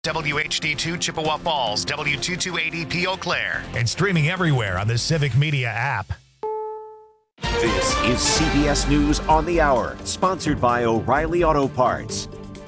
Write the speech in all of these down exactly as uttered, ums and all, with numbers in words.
W H D two Chippewa Falls, W two two eight E P Eau Claire. And streaming everywhere on the Civic Media app. This is C B S News on the Hour, sponsored by O'Reilly Auto Parts.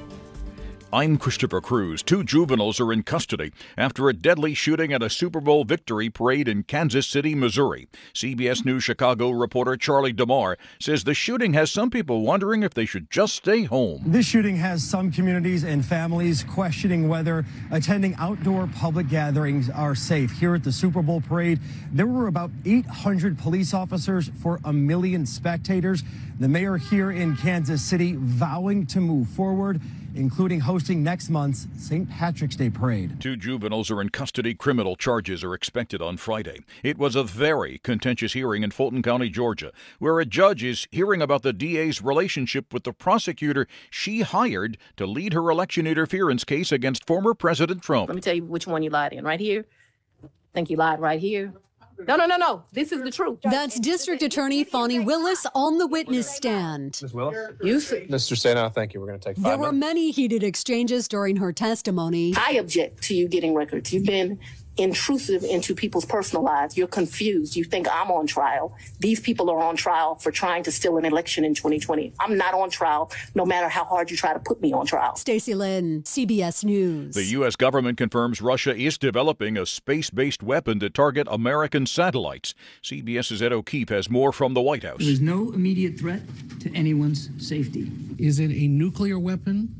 I'm Christopher Cruz. Two juveniles are in custody after a deadly shooting at a Super Bowl victory parade in Kansas City, Missouri. C B S News Chicago reporter Charlie DeMar says the shooting has some people wondering if they should just stay home. This shooting has some communities and families questioning whether attending outdoor public gatherings are safe. Here at the Super Bowl parade, there were about eight hundred police officers for a million spectators. The mayor here in Kansas City vowing to move forward, including hosting next month's Saint Patrick's Day parade. Two juveniles are in custody. Criminal charges are expected on Friday. It was a very contentious hearing in Fulton County, Georgia, where a judge is hearing about the D A's relationship with the prosecutor she hired to lead her election interference case against former President Trump. Let me tell you which one you lied in. Right here. I think you lied right here. No, no, no, no. This is the truth. That's District Attorney Fani Willis on the witness stand. Miz Willis? You see. Mister Sena, thank you. We're going to take five There were minutes. many heated exchanges during her testimony. I object to you getting records. You've been intrusive into people's personal lives. You're confused. You think I'm on trial. These people are on trial for trying to steal an election in twenty twenty. I'm not on trial, no matter how hard you try to put me on trial. Stacey Lynn, C B S News. The U S government confirms Russia is developing a space-based weapon to target American satellites. CBS's Ed O'Keefe has more from the White House. There is no immediate threat to anyone's safety. Is it a nuclear weapon,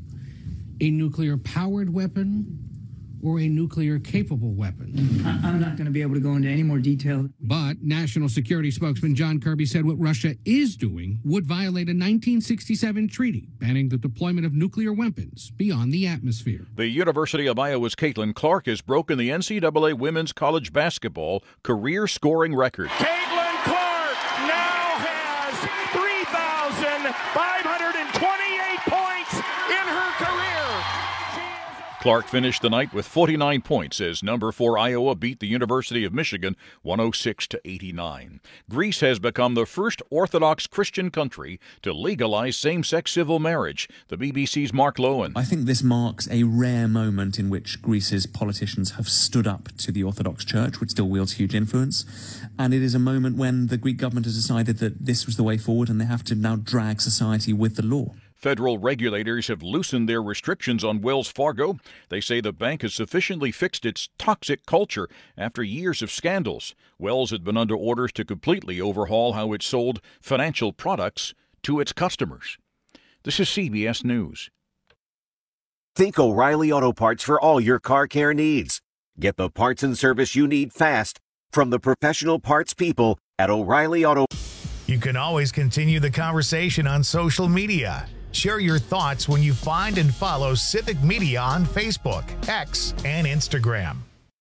a nuclear-powered weapon, or a nuclear-capable weapon? I'm not going to be able to go into any more detail. But National Security spokesman John Kirby said what Russia is doing would violate a nineteen sixty-seven treaty banning the deployment of nuclear weapons beyond the atmosphere. The University of Iowa's Caitlin Clark has broken the N C double A women's college basketball career scoring record. Caitlin Clark now has three thousand five hundred twenty-eight points in her career. Clark finished the night with forty-nine points as number four Iowa beat the University of Michigan one oh six to eighty-nine. Greece has become the first Orthodox Christian country to legalize same-sex civil marriage. The B B C's Mark Lowen. I think this marks a rare moment in which Greece's politicians have stood up to the Orthodox Church, which still wields huge influence. And it is a moment when the Greek government has decided that this was the way forward and they have to now drag society with the law. Federal regulators have loosened their restrictions on Wells Fargo. They say the bank has sufficiently fixed its toxic culture after years of scandals. Wells had been under orders to completely overhaul how it sold financial products to its customers. This is C B S News. Think O'Reilly Auto Parts for all your car care needs. Get the parts and service you need fast from the professional parts people at O'Reilly Auto. You can always continue the conversation on social media. Share your thoughts when you find and follow Civic Media on Facebook, X, and Instagram.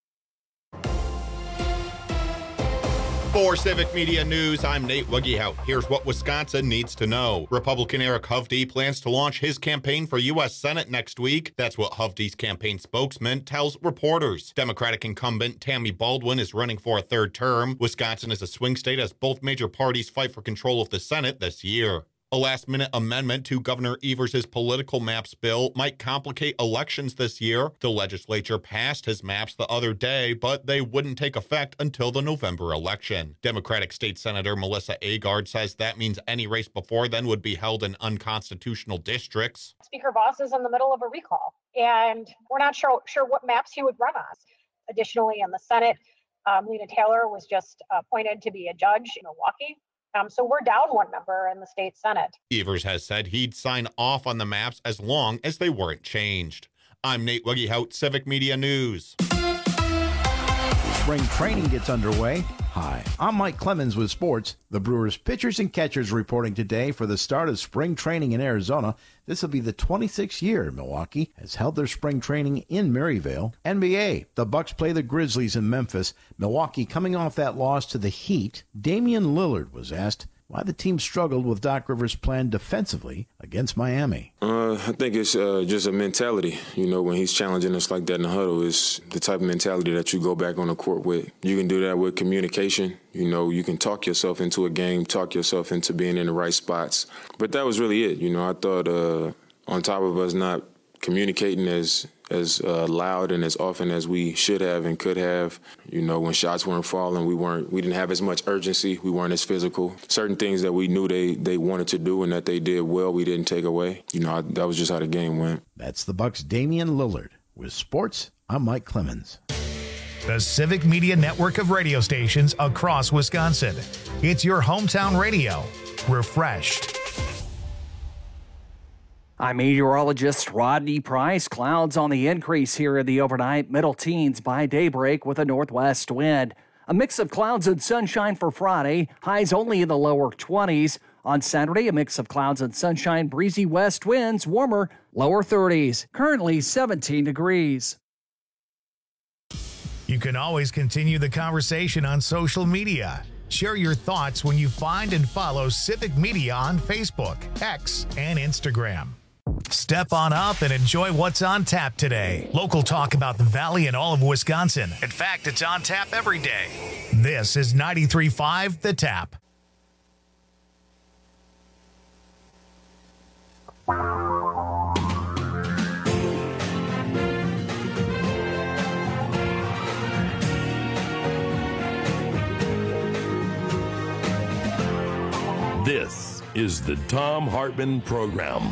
For Civic Media News, I'm Nate Wuggehout. Here's what Wisconsin needs to know. Republican Eric Hovde plans to launch his campaign for U S Senate next week. That's what Hovde's campaign spokesman tells reporters. Democratic incumbent Tammy Baldwin is running for a third term. Wisconsin is a swing state as both major parties fight for control of the Senate this year. A last-minute amendment to Governor Evers' political maps bill might complicate elections this year. The legislature passed his maps the other day, but they wouldn't take effect until the November election. Democratic State Senator Melissa Agard says that means any race before then would be held in unconstitutional districts. Speaker Voss is in the middle of a recall, and we're not sure, sure what maps he would run us. Additionally, in the Senate, um, Lena Taylor was just appointed to be a judge in Milwaukee. Um, so we're down one member in the state Senate. Evers has said he'd sign off on the maps as long as they weren't changed. I'm Nate Wuggehout, Civic Media News. Spring training gets underway. Hi, I'm Mike Clemens with sports. The Brewers pitchers and catchers reporting today for the start of spring training in Arizona. This will be the twenty-sixth year Milwaukee has held their spring training in Maryvale. N B A, the Bucks play the Grizzlies in Memphis. Milwaukee coming off that loss to the Heat. Damian Lillard was asked why the team struggled with Doc Rivers' plan defensively against Miami. Uh, I think it's uh, just a mentality. You know, when he's challenging us like that in the huddle, it's the type of mentality that you go back on the court with. You can do that with communication. You know, you can talk yourself into a game, talk yourself into being in the right spots. But that was really it. You know, I thought uh, on top of us not communicating as as uh, loud and as often as we should have and could have. You know, when shots weren't falling, we weren't, we didn't have as much urgency. We weren't as physical. Certain things that we knew they they wanted to do and that they did well, we didn't take away. You know, I, that was just how the game went. That's the Bucks' Damian Lillard. With sports, I'm Mike Clemens. The Civic Media network of radio stations across Wisconsin. It's your hometown radio. Refreshed. I'm meteorologist Rodney Price. Clouds on the increase here in the overnight, middle teens by daybreak with a northwest wind. A mix of clouds and sunshine for Friday, highs only in the lower twenties. On Saturday, a mix of clouds and sunshine, breezy west winds, warmer, lower thirties. Currently seventeen degrees. You can always continue the conversation on social media. Share your thoughts when you find and follow Civic Media on Facebook, X, and Instagram. Step on up and enjoy what's on tap today. Local talk about the Valley and all of Wisconsin. In fact, it's on tap every day. This is ninety-three point five The Tap. This is the Thom Hartmann Program.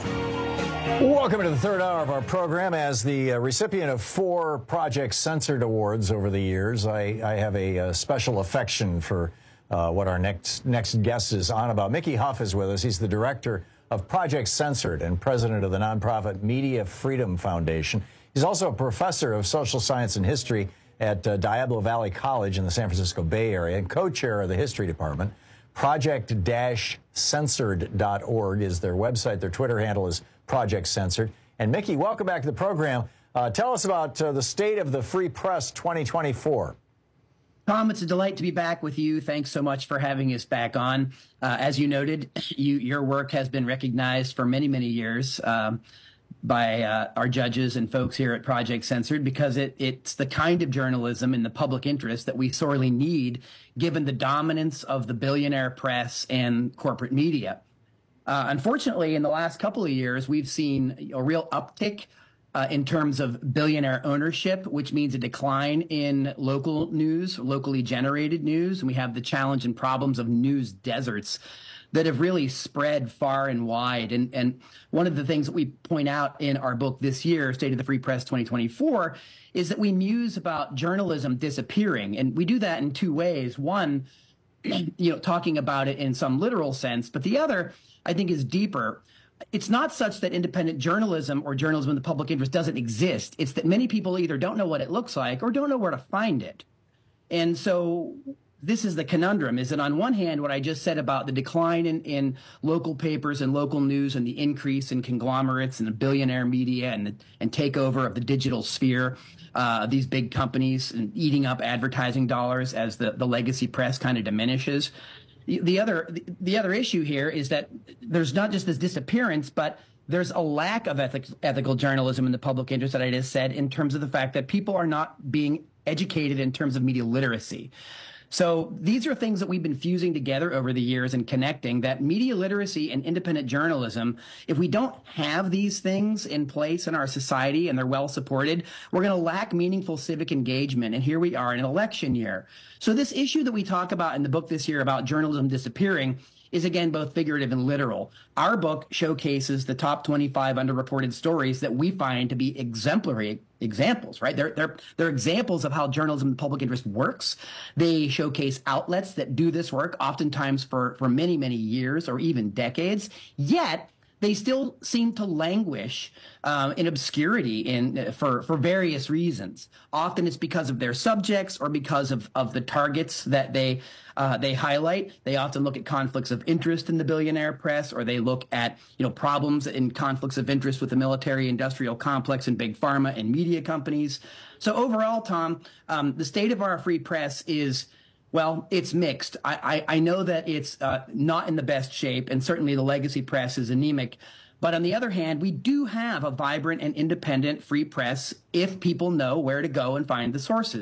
Welcome to the third hour of our program. As the uh, recipient of four Project Censored Awards over the years, I, I have a, a special affection for uh, what our next next guest is on about. Mickey Huff is with us. He's the director of Project Censored and president of the nonprofit Media Freedom Foundation. He's also a professor of social science and history at uh, Diablo Valley College in the San Francisco Bay Area and co-chair of the history department. project censored dot org is their website. Their Twitter handle is Project Censored. And Mickey, welcome back to the program. Uh, tell us about uh, the State of the Free Press twenty twenty-four. Tom, it's a delight to be back with you. Thanks so much for having us back on. Uh, as you noted, you, your work has been recognized for many, many years um, by uh, our judges and folks here at Project Censored because it, it's the kind of journalism in the public interest that we sorely need given the dominance of the billionaire press and corporate media. Uh, unfortunately, in the last couple of years, we've seen a real uptick uh, in terms of billionaire ownership, which means a decline in local news, locally generated news. And we have the challenge and problems of news deserts that have really spread far and wide. And, and one of the things that we point out in our book this year, State of the Free Press twenty twenty-four, is that we muse about journalism disappearing. And we do that in two ways. One, you know, talking about it in some literal sense, but the other, I think, is deeper. It's not such that independent journalism or journalism in the public interest doesn't exist. It's that many people either don't know what it looks like or don't know where to find it. And so this is the conundrum, is that on one hand, what I just said about the decline in, in local papers and local news and the increase in conglomerates and the billionaire media and, the, and takeover of the digital sphere, uh, these big companies and eating up advertising dollars as the, the legacy press kind of diminishes. The, the other the, the other issue here is that there's not just this disappearance, but there's a lack of ethic, ethical journalism in the public interest that I just said in terms of the fact that people are not being educated in terms of media literacy. So these are things that we've been fusing together over the years and connecting, that media literacy and independent journalism, if we don't have these things in place in our society and they're well supported, we're going to lack meaningful civic engagement. And here we are in an election year. So this issue that we talk about in the book this year about journalism disappearing is, again, both figurative and literal. Our book showcases the top twenty-five underreported stories that we find to be exemplary examples, right? They're, they're, they're examples of how journalism in the public interest works. They showcase outlets that do this work, oftentimes for, for many, many years or even decades, yet they still seem to languish um, in obscurity in, for, for various reasons. Often it's because of their subjects or because of, of the targets that they uh, they highlight. They often look at conflicts of interest in the billionaire press, or they look at you know problems in conflicts of interest with the military-industrial complex and big pharma and media companies. So overall, Tom, um, the state of our free press is, well, it's mixed. I, I, I know that it's uh, not in the best shape, and certainly the legacy press is anemic. But on the other hand, we do have a vibrant and independent free press if people know where to go and find the sources.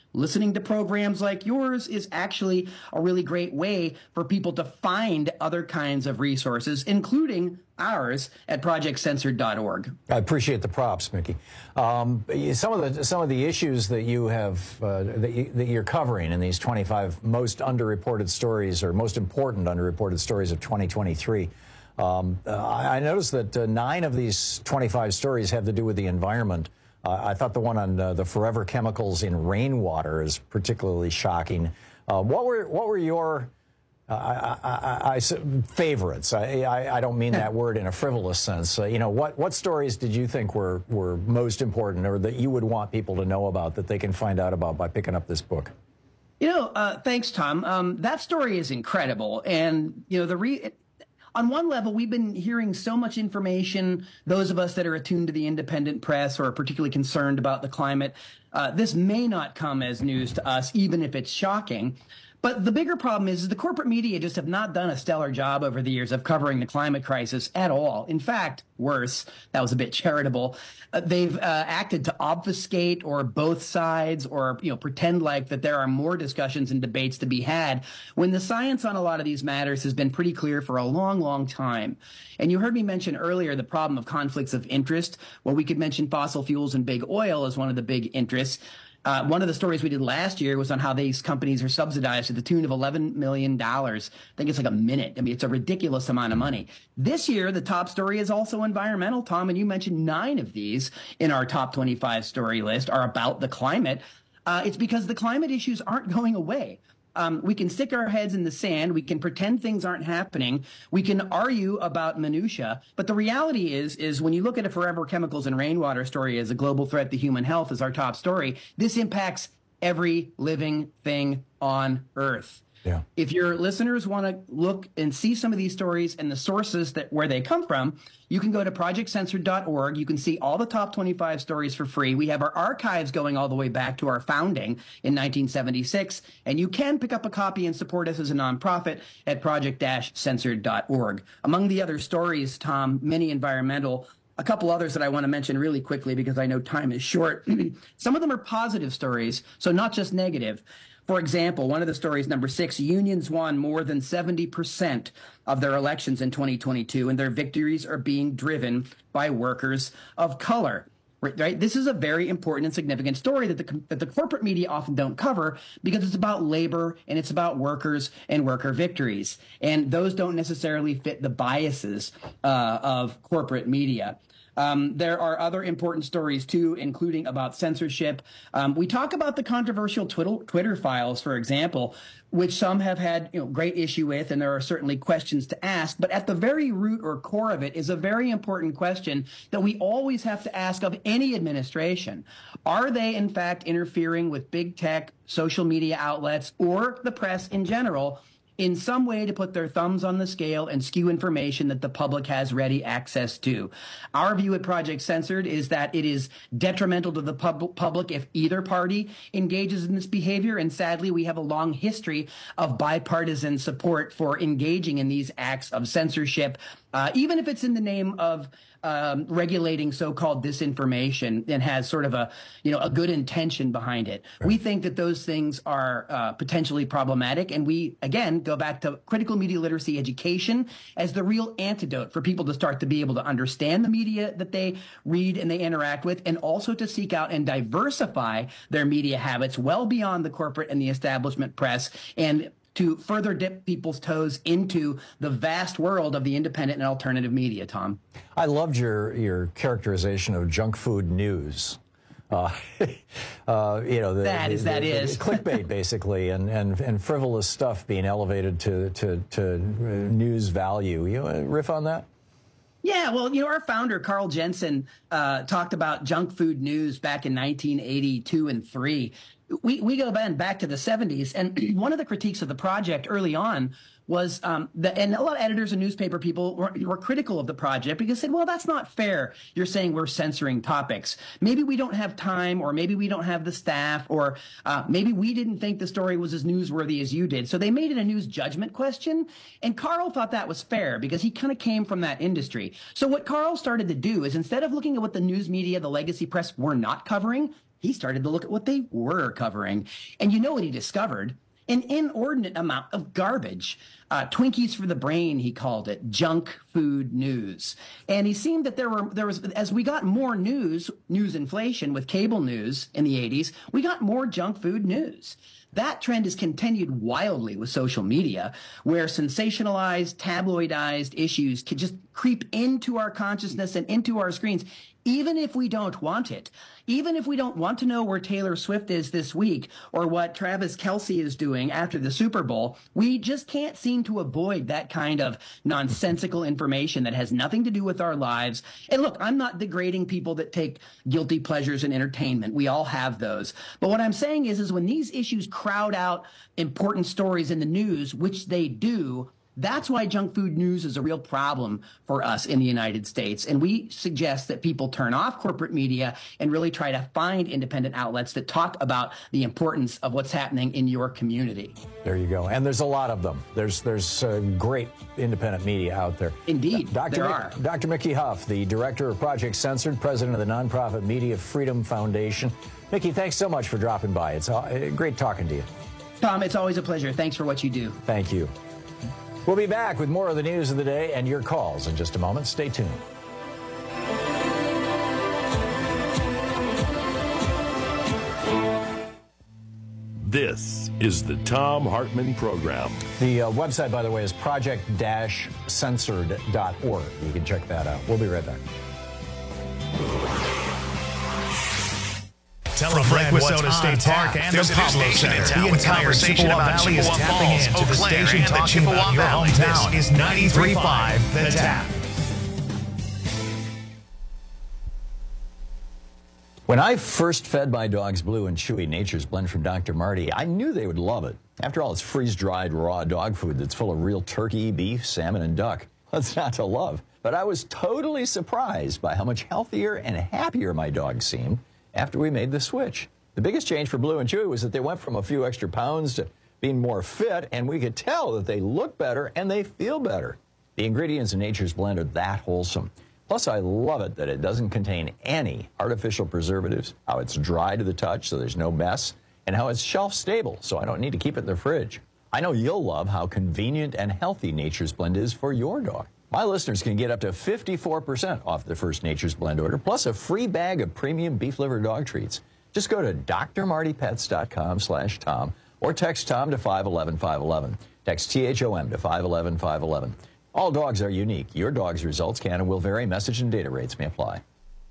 listening to programs like yours is actually a really great way for people to find other kinds of resources, including ours at project censored dot org. I appreciate the props, Mickey. Um, some of the some of the issues that you have uh, that, you, that you're covering in these twenty-five most underreported stories, or most important underreported stories of twenty twenty-three. Um, uh, I noticed that uh, nine of these twenty-five stories have to do with the environment. Uh, I thought the one on uh, the forever chemicals in rainwater is particularly shocking. Uh, what were what were your uh, I, I, I, favorites? I, I, I don't mean that word in a frivolous sense. Uh, you know, what what stories did you think were were most important, or that you would want people to know about, that they can find out about by picking up this book? You know, uh, thanks, Tom. Um, that story is incredible, and you know the re. On one level, we've been hearing so much information, those of us that are attuned to the independent press or are particularly concerned about the climate. Uh, this may not come as news to us, even if it's shocking. But the bigger problem is, is the corporate media just have not done a stellar job over the years of covering the climate crisis at all. In fact, worse, that was a bit charitable. Uh, they've uh, acted to obfuscate or both sides, or you know pretend like that there are more discussions and debates to be had, when the science on a lot of these matters has been pretty clear for a long, long time. And you heard me mention earlier the problem of conflicts of interest. Well, we could mention fossil fuels and big oil as one of the big interests. Uh, one of the stories we did last year was on how these companies are subsidized to the tune of eleven million dollars. I think it's like a minute. I mean, it's a ridiculous amount of money. This year, the top story is also environmental, Tom, and you mentioned nine of these in our top twenty-five story list are about the climate. Uh, it's because the climate issues aren't going away. Um, we can stick our heads in the sand. We can pretend things aren't happening. We can argue about minutia. But the reality is, is when you look at a forever chemicals and rainwater story as a global threat to human health as our top story, this impacts every living thing on Earth. Yeah. If your listeners want to look and see some of these stories and the sources that where they come from, you can go to project censored dot org. You can see all the top twenty-five stories for free. We have our archives going all the way back to our founding in nineteen seventy-six. And you can pick up a copy and support us as a nonprofit at project censored dot org. Among the other stories, Tom, many environmental, a couple others that I want to mention really quickly because I know time is short. Some of them are positive stories, so not just negative. For example, one of the stories, number six, unions won more than seventy percent of their elections in twenty twenty-two, and their victories are being driven by workers of color. Right? This is a very important and significant story that the, that the corporate media often don't cover, because it's about labor and it's about workers and worker victories. And those don't necessarily fit the biases uh, of corporate media. Um, there are other important stories, too, including about censorship. Um, we talk about the controversial Twitter, Twitter files, for example, which some have had you know, great issue with, and there are certainly questions to ask. But at the very root or core of it is a very important question that we always have to ask of any administration. Are they, in fact, interfering with big tech, social media outlets, or the press in general in some way to put their thumbs on the scale and skew information that the public has ready access to? Our view at Project Censored is that it is detrimental to the pub- public if either party engages in this behavior. And sadly, we have a long history of bipartisan support for engaging in these acts of censorship, uh, even if it's in the name of um, regulating so-called disinformation and has sort of a, you know, a good intention behind it. Right. We think that those things are uh, potentially problematic. And we, again, go back to critical media literacy education as the real antidote for people to start to be able to understand the media that they read and they interact with, and also to seek out and diversify their media habits well beyond the corporate and the establishment press, and to further dip people's toes into the vast world of the independent and alternative media, Tom. I loved your, your characterization of junk food news. Uh, uh, you know, the, that the, is, the, that the, is. the clickbait, basically, and, and, and frivolous stuff being elevated to, to, to news value. You know, riff on that? Yeah, well, you know, our founder, Carl Jensen, uh, talked about junk food news back in nineteen eighty-two and three. We we go back back to the seventies, and one of the critiques of the project early on was um, that, and a lot of editors and newspaper people were, were critical of the project because they said, well, that's not fair. You're saying we're censoring topics. Maybe we don't have time, or maybe we don't have the staff, or uh, maybe we didn't think the story was as newsworthy as you did. So they made it a news judgment question, and Carl thought that was fair because he kind of came from that industry. So what Carl started to do is, instead of looking at what the news media, the legacy press, were not covering, he started to look at what they were covering. And you know what he discovered? An inordinate amount of garbage. Uh, Twinkies for the brain, he called it, junk food news. And he seemed that there were there was as we got more news, news inflation with cable news in the eighties, we got more junk food news. That trend has continued wildly with social media, where sensationalized, tabloidized issues can just creep into our consciousness and into our screens, even if we don't want it. Even if we don't want to know where Taylor Swift is this week or what Travis Kelce is doing after the Super Bowl, we just can't seem to avoid that kind of nonsensical information that has nothing to do with our lives. And look, I'm not degrading people that take guilty pleasures in entertainment. We all have those. But what I'm saying is, is when these issues crowd out important stories in the news, which they do, that's why junk food news is a real problem for us in the United States. And we suggest that people turn off corporate media and really try to find independent outlets that talk about the importance of what's happening in your community. There you go. And there's a lot of them. There's there's uh, great independent media out there. Indeed, Doctor there Mick, are. Doctor Mickey Huff, the director of Project Censored, president of the nonprofit Media Freedom Foundation. Mickey, thanks so much for dropping by. It's uh, great talking to you. Tom, it's always a pleasure. Thanks for what you do. Thank you. We'll be back with more of the news of the day and your calls in just a moment. Stay tuned. This is the Thom Hartmann Program. The uh, website, by the way, is project dash censored dot org. You can check that out. We'll be right back. Tell them Lake Wissota State Park and the Pablo Center. The entire Chippewa Valley is tapping into the station talking about your hometown. This is ninety-three point five The Tap. When I first fed my dogs Blue and Chewy Nature's Blend from Doctor Marty, I knew they would love it. After all, it's freeze-dried raw dog food that's full of real turkey, beef, salmon, and duck. What's not to love? But I was totally surprised by how much healthier and happier my dogs seemed after we made the switch. The biggest change for Blue and Chewy was that they went from a few extra pounds to being more fit, and we could tell that they look better and they feel better. The ingredients in Nature's Blend are that wholesome. Plus, I love it that it doesn't contain any artificial preservatives, how it's dry to the touch so there's no mess, and how it's shelf stable so I don't need to keep it in the fridge. I know you'll love how convenient and healthy Nature's Blend is for your dog. My listeners can get up to fifty-four percent off their first Nature's Blend order, plus a free bag of premium beef liver dog treats. Just go to d r marty pets dot com slash Tom or text Tom to five one one five one one. Text T H O M to five one one five one one. All dogs are unique. Your dog's results can and will vary. Message and data rates may apply.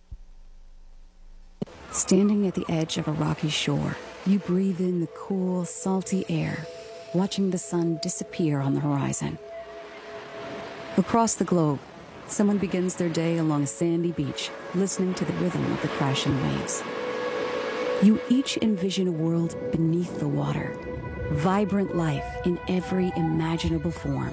Standing at the edge of a rocky shore, you breathe in the cool, salty air, watching the sun disappear on the horizon. Across the globe, someone begins their day along a sandy beach, listening to the rhythm of the crashing waves. You each envision a world beneath the water, vibrant life in every imaginable form.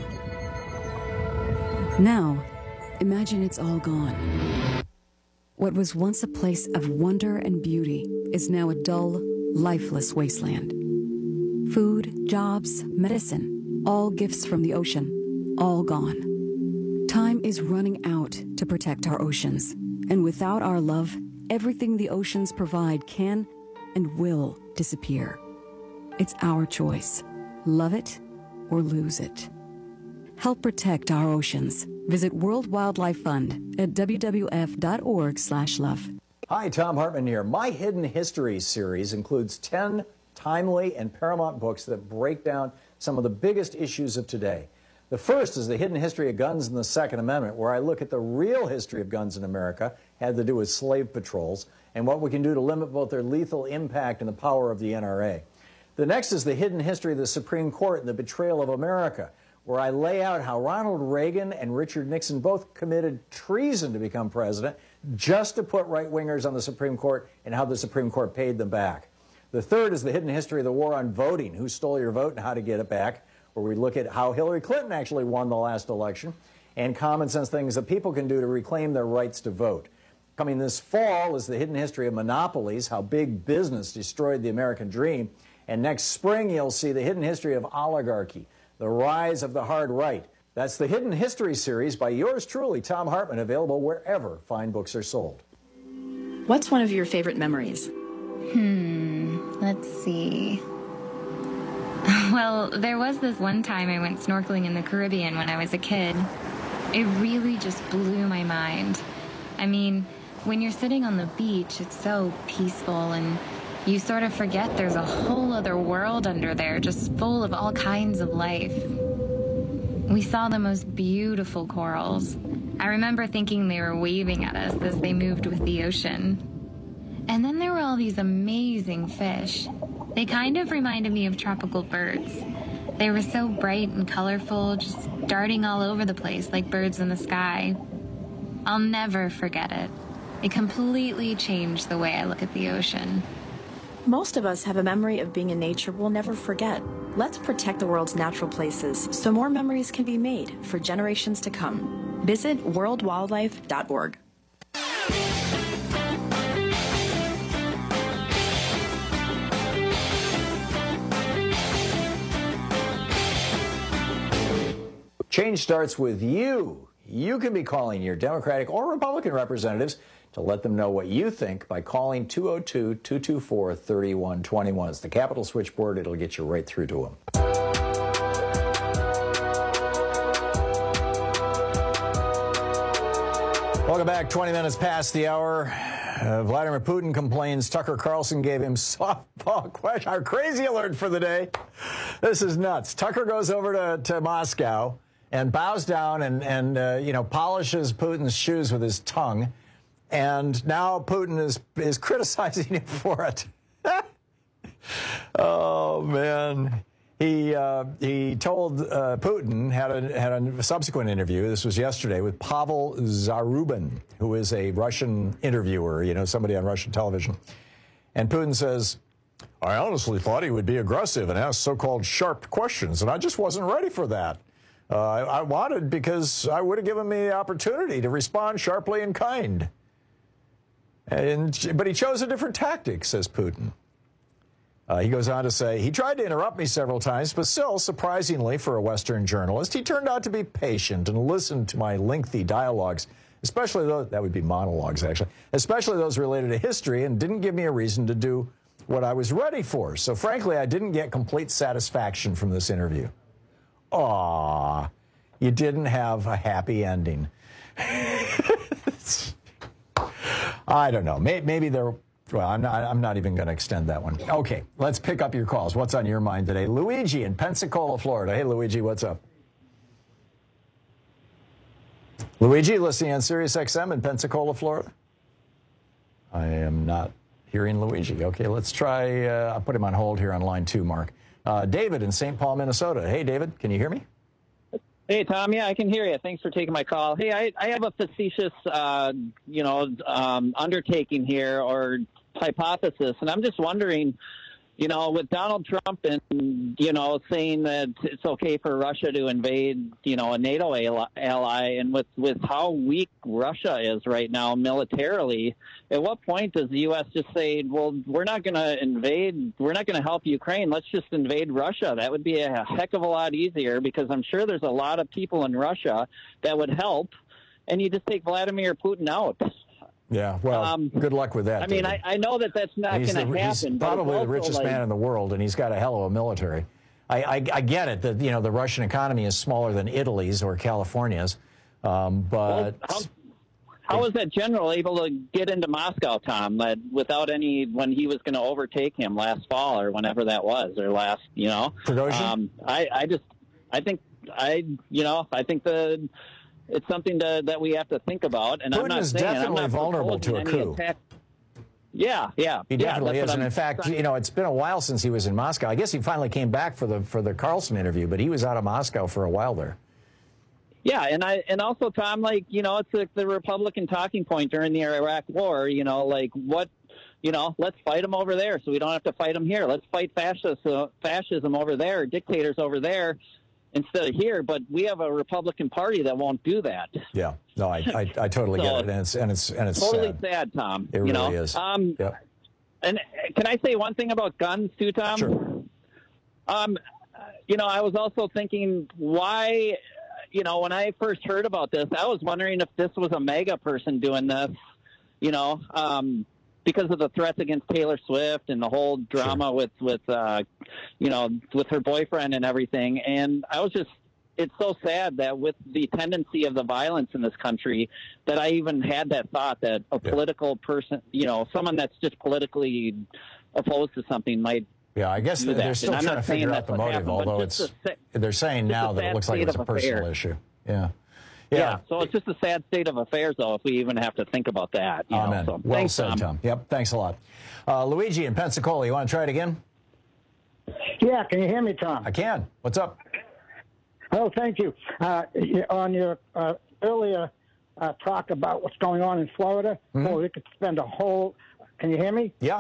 Now, imagine it's all gone. What was once a place of wonder and beauty is now a dull, lifeless wasteland. Food, jobs, medicine, all gifts from the ocean, all gone. Time is running out to protect our oceans, and without our love, everything the oceans provide can and will disappear. It's our choice. Love it or lose it. Help protect our oceans. Visit World Wildlife Fund at w w f dot org slash love. Hi, Thom Hartmann here. My Hidden History series includes ten timely and paramount books that break down some of the biggest issues of today. The first is The Hidden History of Guns and the Second Amendment, where I look at the real history of guns in America, had to do with slave patrols, and what we can do to limit both their lethal impact and the power of the N R A. The next is The Hidden History of the Supreme Court and the Betrayal of America, where I lay out how Ronald Reagan and Richard Nixon both committed treason to become president just to put right-wingers on the Supreme Court and how the Supreme Court paid them back. The third is The Hidden History of the War on Voting, who stole your vote and how to get it back, where we look at how Hillary Clinton actually won the last election and common sense things that people can do to reclaim their rights to vote. Coming this fall is The Hidden History of Monopolies, how big business destroyed the American dream. And next spring, you'll see The Hidden History of Oligarchy, the rise of the hard right. That's the Hidden History series by yours truly, Thom Hartmann, available wherever fine books are sold. What's one of your favorite memories? Hmm, let's see. Well, there was this one time I went snorkeling in the Caribbean when I was a kid. It really just blew my mind. I mean, when you're sitting on the beach, it's so peaceful, and you sort of forget there's a whole other world under there, just full of all kinds of life. We saw the most beautiful corals. I remember thinking they were waving at us as they moved with the ocean. And then there were all these amazing fish. They kind of reminded me of tropical birds. They were so bright and colorful, just darting all over the place like birds in the sky. I'll never forget it. It completely changed the way I look at the ocean. Most of us have a memory of being in nature we'll never forget. Let's protect the world's natural places so more memories can be made for generations to come. Visit world wildlife dot org. Change starts with you. You can be calling your Democratic or Republican representatives to let them know what you think by calling two oh two, two two four, three one two one. It's the Capitol switchboard. It'll get you right through to them. Welcome back. twenty minutes past the hour. Uh, Vladimir Putin complains Tucker Carlson gave him softball question. Our crazy alert for the day. This is nuts. Tucker goes over to, to Moscow and bows down and, and uh, you know, polishes Putin's shoes with his tongue. And now Putin is is criticizing him for it. Oh, man. He uh, he told uh, Putin, had a, had a subsequent interview, this was yesterday, with Pavel Zarubin, who is a Russian interviewer, you know, somebody on Russian television. And Putin says, I honestly thought he would be aggressive and ask so-called sharp questions, and I just wasn't ready for that. Uh, I, I wanted because I would have given me the opportunity to respond sharply and kind. And, but he chose a different tactic, says Putin. Uh, he goes on to say, he tried to interrupt me several times, but still, surprisingly for a Western journalist, he turned out to be patient and listened to my lengthy dialogues, especially those, that would be monologues, actually, especially those related to history, and didn't give me a reason to do what I was ready for. So frankly, I didn't get complete satisfaction from this interview. Aw, you didn't have a happy ending. I don't know. Maybe, maybe they're... Well, I'm not, I'm not even going to extend that one. Okay, let's pick up your calls. What's on your mind today? Luigi in Pensacola, Florida. Hey, Luigi, what's up? Luigi, listening on Sirius X M in Pensacola, Florida? I am not hearing Luigi. Okay, let's try, uh, I'll put him on hold here on line two, Mark. Uh, David in Saint Paul, Minnesota. Hey, David, can you hear me? Hey, Tom. Yeah, I can hear you. Thanks for taking my call. Hey, I, I have a facetious, uh, you know, um, undertaking here or hypothesis, and I'm just wondering, you know, with Donald Trump and, you know, saying that it's okay for Russia to invade, you know, a NATO ally, and with, with how weak Russia is right now militarily, at what point does the U S just say, well, we're not going to invade, we're not going to help Ukraine, let's just invade Russia? That would be a heck of a lot easier, because I'm sure there's a lot of people in Russia that would help, and you just take Vladimir Putin out. Yeah, well, um, good luck with that. I mean, I, I know that that's not going to happen. He's probably the richest like, man in the world, and he's got a hell of a military. I, I, I get it that, you know, the Russian economy is smaller than Italy's or California's, um, but... Well, how, how was that general able to get into Moscow, Tom, that without any, when he was going to overtake him last fall or whenever that was, or last, you know? Prigozhin? Um, I, I just, I think, I, you know, I think the... It's something to, that we have to think about, and Putin I'm not is saying definitely I'm not vulnerable to a coup. Attack. Yeah, yeah, he definitely yeah, is. And in fact, you know, it's been a while since he was in Moscow. I guess he finally came back for the for the Carlson interview, but he was out of Moscow for a while there. Yeah, and I and also Tom, like, you know, it's like the Republican talking point during the Iraq War. You know, like what. You know, let's fight them over there, so we don't have to fight them here. Let's fight fascist, uh, fascism over there, dictators over there, instead of here. But we have a Republican Party that won't do that. Yeah, no, I I, I totally so, get it, and it's and it's and it's totally sad, sad Tom. It you really know? is. Um, yep. And can I say one thing about guns too, Tom? Sure. Um, you know, I was also thinking why. You know, when I first heard about this, I was wondering if this was a MAGA person doing this. You know, um, because of the threats against Taylor Swift and the whole drama sure. with, with uh, you know, with her boyfriend and everything. And I was just, it's so sad that with the tendency of the violence in this country, that I even had that thought that a yeah. political person, you know, someone that's just politically opposed to something might. Yeah, I guess they're still and trying to figure out the motive, happened, although it's a, they're saying now that it looks like it's a personal affairs. issue. Yeah. yeah. Yeah. So it's just a sad state of affairs, though, if we even have to think about that. You Amen. Know? So, well thanks, said, Tom. Tom. Yep, thanks a lot. Uh, Luigi in Pensacola, you want to try it again? Yeah, can you hear me, Tom? I can. What's up? Oh, thank you. Uh, on your uh, earlier uh, talk about what's going on in Florida, mm-hmm. oh, we could spend a whole. Can you hear me? Yeah.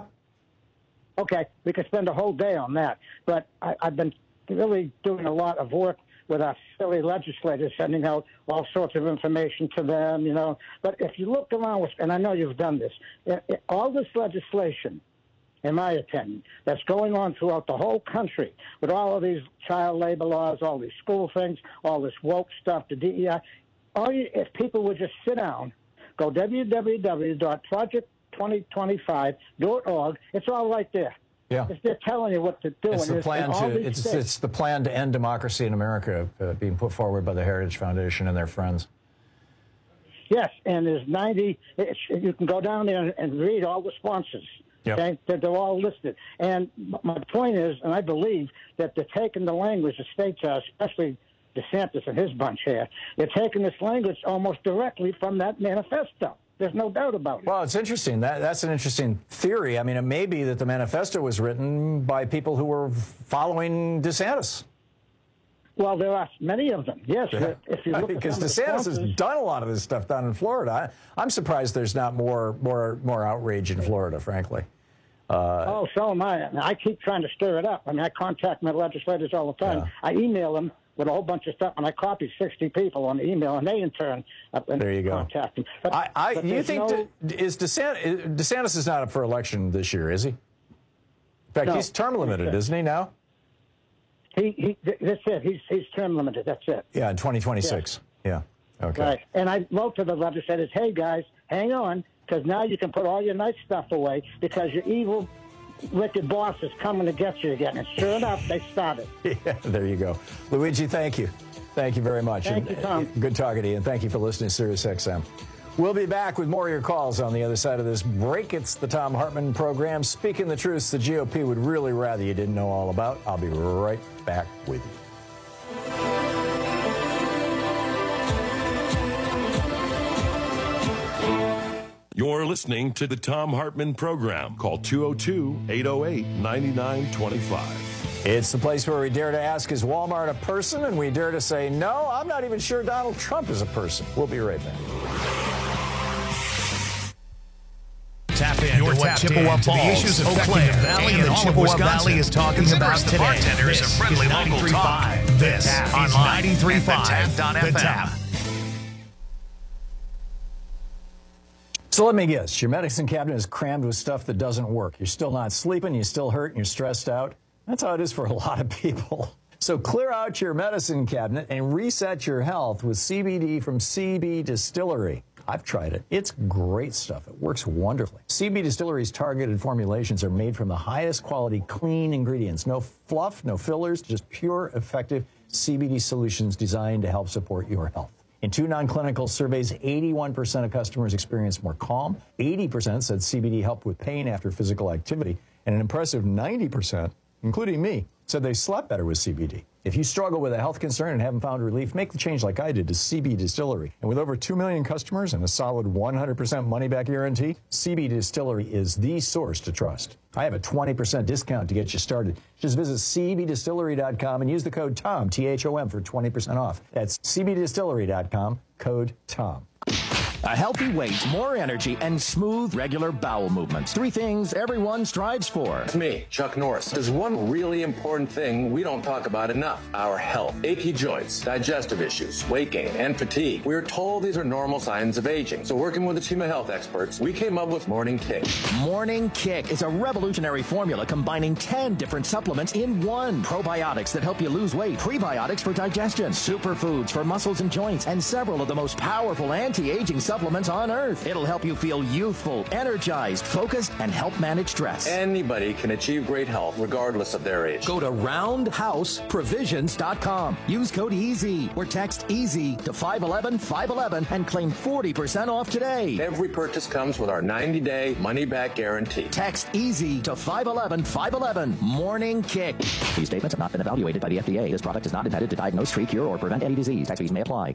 Okay, we could spend a whole day on that. But I, I've been really doing a lot of work with our Philly legislators, sending out all sorts of information to them, you know. But if you look around, and I know you've done this, it, it, all this legislation, in my opinion, that's going on throughout the whole country with all of these child labor laws, all these school things, all this woke stuff, the D E I. All you, if people would just sit down, go w w w dot project twenty twenty-five dot org, it's all right there. Yeah. It's, they're telling you what to do. It's the plan to it's, it's the plan to end democracy in America uh, being put forward by the Heritage Foundation and their friends. Yes, and there's ninety. It's, you can go down there and, and read all the sponsors. Yep. Okay, they're, they're all listed. And my point is, and I believe that they're taking the language the states are, especially DeSantis and his bunch here, they're taking this language almost directly from that manifesto. There's no doubt about it. Well, it's interesting. That, that's an interesting theory. I mean, it may be that the manifesto was written by people who were following DeSantis. Well, there are many of them, yes. Yeah. If you look because DeSantis has done a lot of this stuff down in Florida. I, I'm surprised there's not more, more, more outrage in Florida, frankly. Uh, oh, so am I. I keep trying to stir it up. I mean, I contact my legislators all the time. Yeah. I email them with a whole bunch of stuff, and I copy sixty people on the email, and they in turn up and there you go. contact them. But, I, I, but you think no... De, is DeSantis, DeSantis is not up for election this year, is he? In fact, no, he's term limited, isn't he now? He, he, that's it. He's he's term limited. That's it. Yeah, in twenty twenty-six. Yes. Yeah. Okay. Right. And I wrote to the legislators, hey guys, hang on, because now you can put all your nice stuff away because your evil, wicked boss is coming to get you again. And sure enough, they started. Yeah, there you go. Luigi, thank you. Thank you very much. Thank and, you, Tom. Good talking to you, and thank you for listening to Sirius X M. We'll be back with more of your calls on the other side of this break. It's the Thom Hartmann program. Speaking the truth, the G O P would really rather you didn't know all about. I'll be right back with you. You're listening to the Thom Hartmann program. Call two oh two, eight oh eight, nine nine two five. It's the place where we dare to ask, is Walmart a person? And we dare to say, no, I'm not even sure Donald Trump is a person. We'll be right back. Tap in Your what Chippewa Falls, the issues affecting the Valley and, and the Chippewa Valley is talking Consider about today. Bartenders this a friendly local talk. This is ninety-three point five The Tap. So let me guess, your medicine cabinet is crammed with stuff that doesn't work. You're still not sleeping, you still hurt, and you're stressed out. That's how it is for a lot of people. So clear out your medicine cabinet and reset your health with C B D from C B Distillery. I've tried it. It's great stuff. It works wonderfully. C B Distillery's targeted formulations are made from the highest quality, clean ingredients. No fluff, no fillers, just pure, effective C B D solutions designed to help support your health. In two non-clinical surveys, eighty-one percent of customers experienced more calm. eighty percent said C B D helped with pain after physical activity. And an impressive ninety percent, including me, said they slept better with C B D. If you struggle with a health concern and haven't found relief, make the change like I did to C B Distillery. And with over two million customers and a solid one hundred percent money-back guarantee, C B Distillery is the source to trust. I have a twenty percent discount to get you started. Just visit C B distillery dot com and use the code TOM, T H O M, for twenty percent off. That's C B distillery dot com, code TOM. A healthy weight, more energy, and smooth, regular bowel movements. Three things everyone strives for. It's me, Chuck Norris. There's one really important thing we don't talk about enough. Our health. Achy joints, digestive issues, weight gain, and fatigue. We're told these are normal signs of aging. So working with a team of health experts, we came up with Morning Kick. Morning Kick is a revolutionary formula combining ten different supplements in one. Probiotics that help you lose weight, prebiotics for digestion, superfoods for muscles and joints, and several of the most powerful anti-aging supplements supplement on earth. It'll help you feel youthful, energized, focused, and help manage stress. Anybody can achieve great health regardless of their age. Go to roundhouse provisions dot com. Use code EASY or text EASY to five one one, five one one and claim forty percent off today. Every purchase comes with our ninety-day money-back guarantee. Text EASY to five one one, five one one. Morning Kick. These statements have not been evaluated by the F D A. This product is not intended to diagnose, treat, cure, or prevent any disease. Tax fees may apply.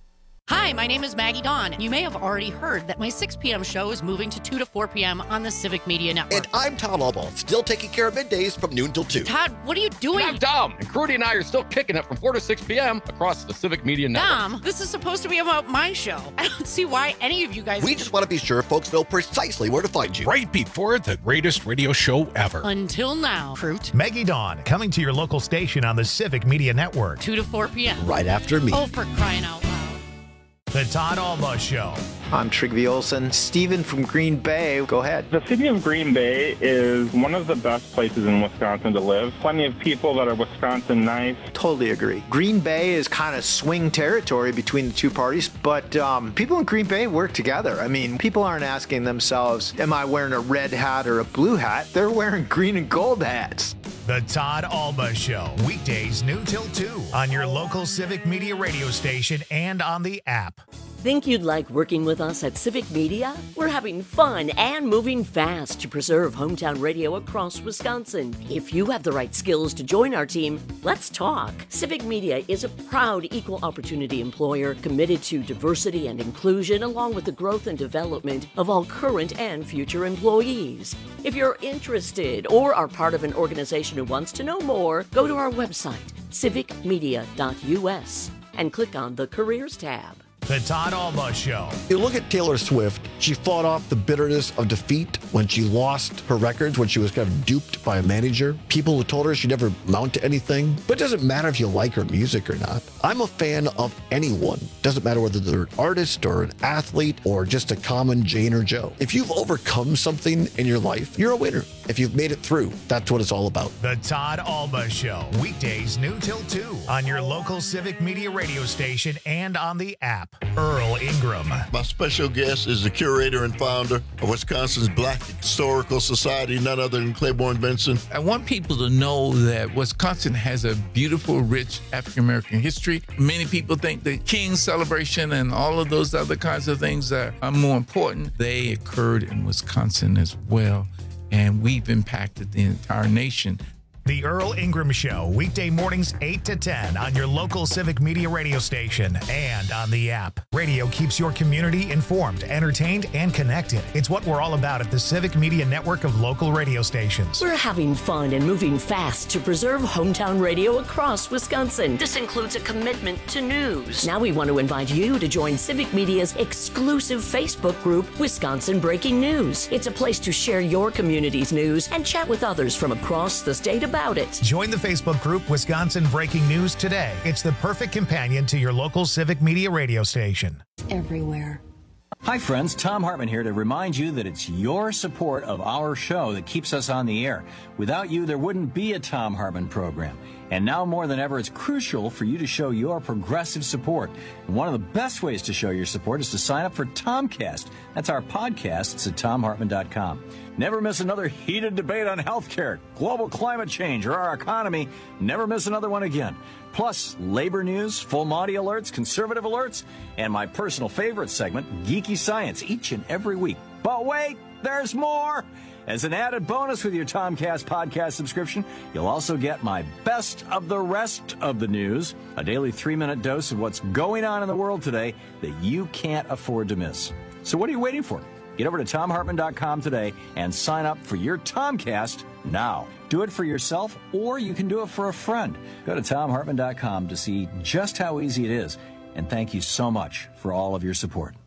Hi, my name is Maggie Dawn. You may have already heard that my six p.m. show is moving to two to four p.m. on the Civic Media Network. And I'm Tom Albaugh, still taking care of middays from noon till two. Todd, what are you doing? I'm Dom, and Crudy and I are still kicking it from four to six p.m. across the Civic Media Network. Dom, this is supposed to be about my show. I don't see why any of you guys... We just want to be sure folks know precisely where to find you. Right before the greatest radio show ever. Until now, Fruit. Maggie Dawn, coming to your local station on the Civic Media Network. two to four p.m. Right after me. Oh, for crying out loud. The Todd Albaugh Show. I'm Trygve Olsen. Steven from Green Bay, go ahead. The city of Green Bay is one of the best places in Wisconsin to live. Plenty of people that are Wisconsin nice. Totally agree. Green Bay is kind of swing territory between the two parties, but um, people in Green Bay work together. I mean, people aren't asking themselves, am I wearing a red hat or a blue hat? They're wearing green and gold hats. The Todd Albaugh Show, weekdays noon till two on your local Civic Media radio station and on the app. Think you'd like working with us at Civic Media? We're having fun and moving fast to preserve hometown radio across Wisconsin. If you have the right skills to join our team, let's talk. Civic Media is a proud equal opportunity employer committed to diversity and inclusion along with the growth and development of all current and future employees. If you're interested or are part of an organization who wants to know more, go to our website, civic media dot u s, and click on the Careers tab. The Todd Albaugh Show. You look at Taylor Swift, she fought off the bitterness of defeat when she lost her records, when she was kind of duped by a manager. People who told her she'd never amount to anything. But it doesn't matter if you like her music or not. I'm a fan of anyone. Doesn't matter whether they're an artist or an athlete or just a common Jane or Joe. If you've overcome something in your life, you're a winner. If you've made it through, that's what it's all about. The Todd Albaugh Show, weekdays noon till two on your local Civic Media radio station and on the app. Earl Ingram. My special guest is the curator and founder of Wisconsin's Black Historical Society, none other than Claiborne Benson. I want people to know that Wisconsin has a beautiful, rich African-American history. Many people think the King's celebration and all of those other kinds of things are, are more important. They occurred in Wisconsin as well, and we've impacted the entire nation. The Earl Ingram Show, weekday mornings eight to ten on your local Civic Media radio station and on the app. Radio keeps your community informed, entertained, and connected. It's what we're all about at the Civic Media network of local radio stations. We're having fun and moving fast to preserve hometown radio across Wisconsin. This includes a commitment to news. Now we want to invite you to join Civic Media's exclusive Facebook group, Wisconsin Breaking News. It's a place to share your community's news and chat with others from across the state about it. Join the Facebook group Wisconsin Breaking News today. It's the perfect companion to your local Civic Media radio station. Everywhere. Hi friends, Tom Hartman here to remind you that it's your support of our show that keeps us on the air. Without you, there wouldn't be a Tom Hartman program. And now more than ever, it's crucial for you to show your progressive support. And one of the best ways to show your support is to sign up for Tomcast. That's our podcast. It's at tom hartman dot com. Never miss another heated debate on healthcare, global climate change, or our economy. Never miss another one again. Plus, labor news, full Monty alerts, conservative alerts, and my personal favorite segment, Geeky Science, each and every week. But wait, there's more! As an added bonus with your Tomcast podcast subscription, you'll also get my best of the rest of the news, a daily three-minute dose of what's going on in the world today that you can't afford to miss. So what are you waiting for? Get over to tom hartman dot com today and sign up for your Tomcast now. Do it for yourself, or you can do it for a friend. Go to tom hartman dot com to see just how easy it is. And thank you so much for all of your support.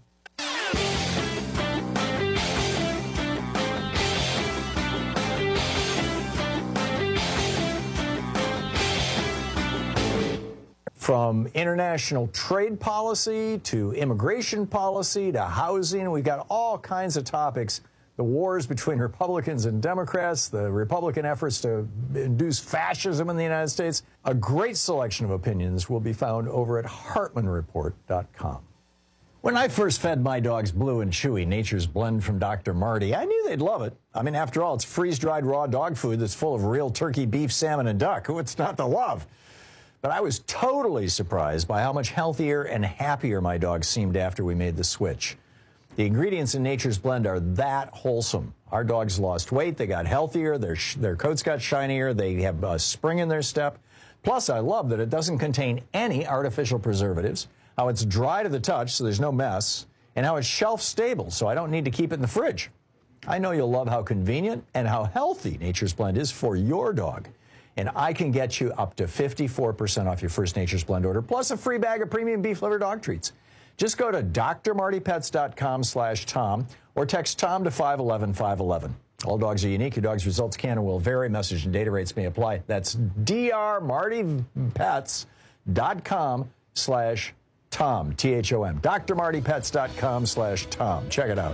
From international trade policy to immigration policy to housing, we've got all kinds of topics. The wars between Republicans and Democrats, the Republican efforts to induce fascism in the United States. A great selection of opinions will be found over at hartman report dot com. When I first fed my dogs Blue and Chewy, Nature's Blend from Doctor Marty, I knew they'd love it. I mean, after all, it's freeze-dried raw dog food that's full of real turkey, beef, salmon, and duck. Who it's not to love? But I was totally surprised by how much healthier and happier my dogs seemed after we made the switch. The ingredients in Nature's Blend are that wholesome. Our dogs lost weight, they got healthier, their, sh their coats got shinier, they have a spring in their step. Plus, I love that it doesn't contain any artificial preservatives, how it's dry to the touch so there's no mess, and how it's shelf stable so I don't need to keep it in the fridge. I know you'll love how convenient and how healthy Nature's Blend is for your dog. And I can get you up to fifty-four percent off your first Nature's Blend order, plus a free bag of premium beef liver dog treats. Just go to d r marty pets dot com slash Tom or text Tom to five one one five one one. All dogs are unique. Your dog's results can and will vary. Message and data rates may apply. That's d r marty pets dot com slash Tom, T H O M. d r marty pets dot com slash Tom. Check it out.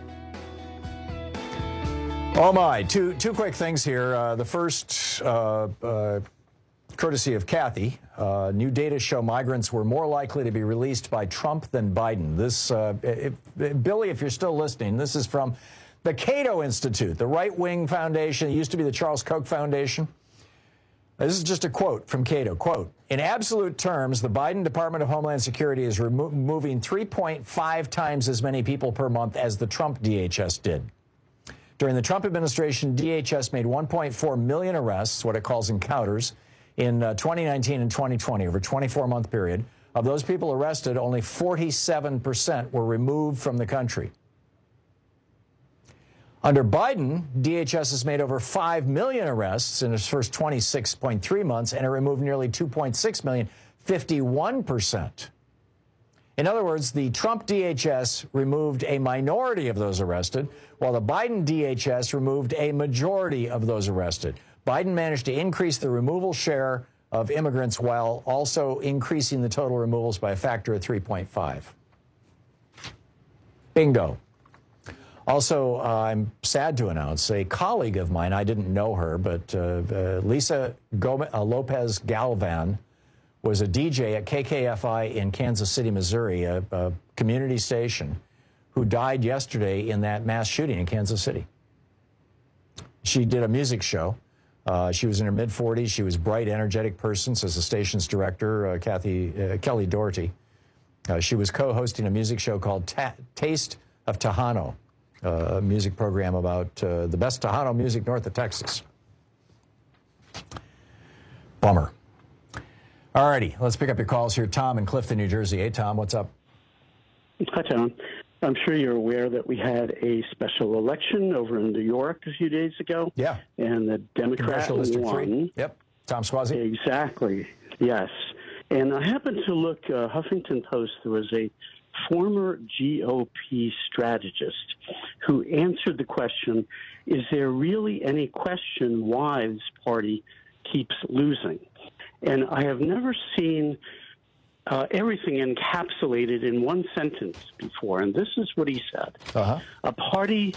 Oh, my. Two, two quick things here. Uh, the first, uh, uh, courtesy of Kathy, uh, new data show migrants were more likely to be released by Trump than Biden. This, uh, if, if, Billy, if you're still listening, this is from the Cato Institute, the right-wing foundation. It used to be the Charles Koch Foundation. This is just a quote from Cato. Quote, in absolute terms, the Biden Department of Homeland Security is removing three point five times as many people per month as the Trump D H S did. During the Trump administration, D H S made one point four million arrests, what it calls encounters, in uh, twenty nineteen and twenty twenty, over a twenty-four month period. Of those people arrested, only forty-seven percent were removed from the country. Under Biden, D H S has made over five million arrests in its first twenty-six point three months, and it removed nearly two point six million, fifty-one percent. In other words, the Trump D H S removed a minority of those arrested, while the Biden D H S removed a majority of those arrested. Biden managed to increase the removal share of immigrants while also increasing the total removals by a factor of three point five. Bingo. Also, uh, I'm sad to announce a colleague of mine, I didn't know her, but uh, uh, Lisa Gomez, uh, Lopez Galvan was a D J at K K F I in Kansas City, Missouri, a, a community station, who died yesterday in that mass shooting in Kansas City. She did a music show. Uh, she was in her mid forties. She was a bright, energetic person. Says the station's director, uh, Kathy uh, Kelly Doherty. Uh, she was co-hosting a music show called Ta Taste of Tejano, uh, a music program about uh, the best Tejano music north of Texas. Bummer. All righty, let's pick up your calls here. Tom in Clifton, New Jersey. Hey, Tom, what's up? Hi, Tom. I'm sure you're aware that we had a special election over in New York a few days ago. Yeah. And the Democrat won. Yep. Tom Suozzi. Exactly. Yes. And I happened to look, uh, Huffington Post, there was a former G O P strategist who answered the question, is there really any question why this party keeps losing? And I have never seen uh, everything encapsulated in one sentence before, and this is what he said. Uh-huh. A party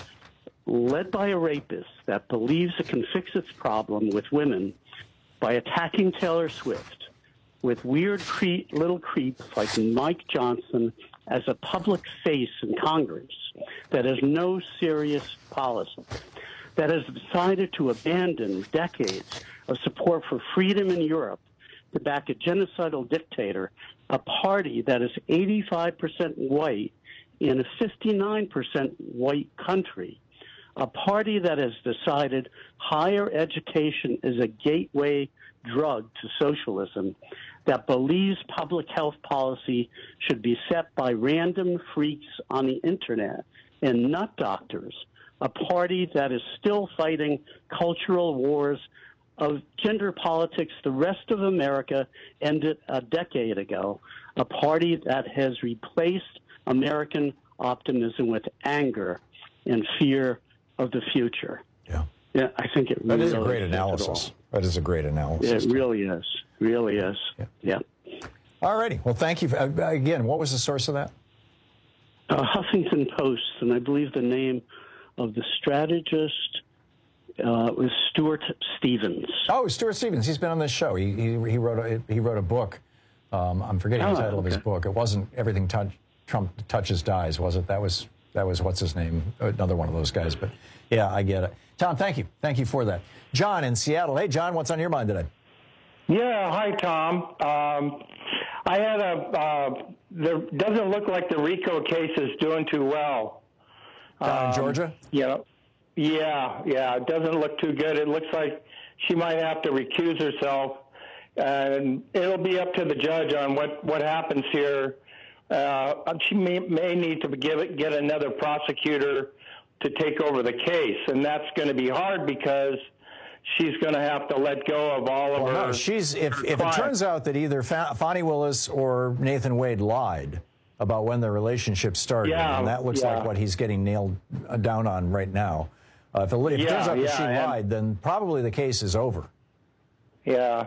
led by a rapist that believes it can fix its problem with women by attacking Taylor Swift, with weird cre little creeps like Mike Johnson as a public face in Congress that has no serious policy, that has decided to abandon decades of support for freedom in Europe to back a genocidal dictator, a party that is eighty-five percent white in a fifty-nine percent white country, a party that has decided higher education is a gateway drug to socialism, that believes public health policy should be set by random freaks on the internet and nut doctors, a party that is still fighting cultural wars of gender politics the rest of America ended a decade ago, a party that has replaced American optimism with anger and fear of the future. Yeah. Yeah, I think it that really is a great analysis. That is a great analysis. It really is. Really is. Yeah. yeah. All righty. Well, thank you. For, uh, again, what was the source of that? Uh, Huffington Post, and I believe the name of the strategist uh, was Stuart Stevens. Oh, Stuart Stevens. He's been on this show. He he, he wrote a he wrote a book. Um, I'm forgetting oh, the title okay. of his book. It wasn't Everything Trump Trump touches dies, was it? That was that was what's his name? Another one of those guys. But yeah, I get it. Tom, thank you, thank you for that. John in Seattle. Hey, John, what's on your mind today? Yeah, hi, Tom. Um, I had a. Uh, there doesn't look like the RICO case is doing too well. Down in Um, Georgia? You know, yeah, yeah, it doesn't look too good. It looks like she might have to recuse herself, and it'll be up to the judge on what, what happens here. Uh, she may, may need to give it, get another prosecutor to take over the case, and that's going to be hard because she's going to have to let go of all of Well, her. no, she's if, if it clients. turns out that either Fa- Fonnie Willis or Nathan Wade lied about when their relationship started, Yeah, and that looks yeah. like what he's getting nailed uh, down on right now. Uh, if it, if it Yeah, turns out that yeah, she and- lied, then probably the case is over. Yeah.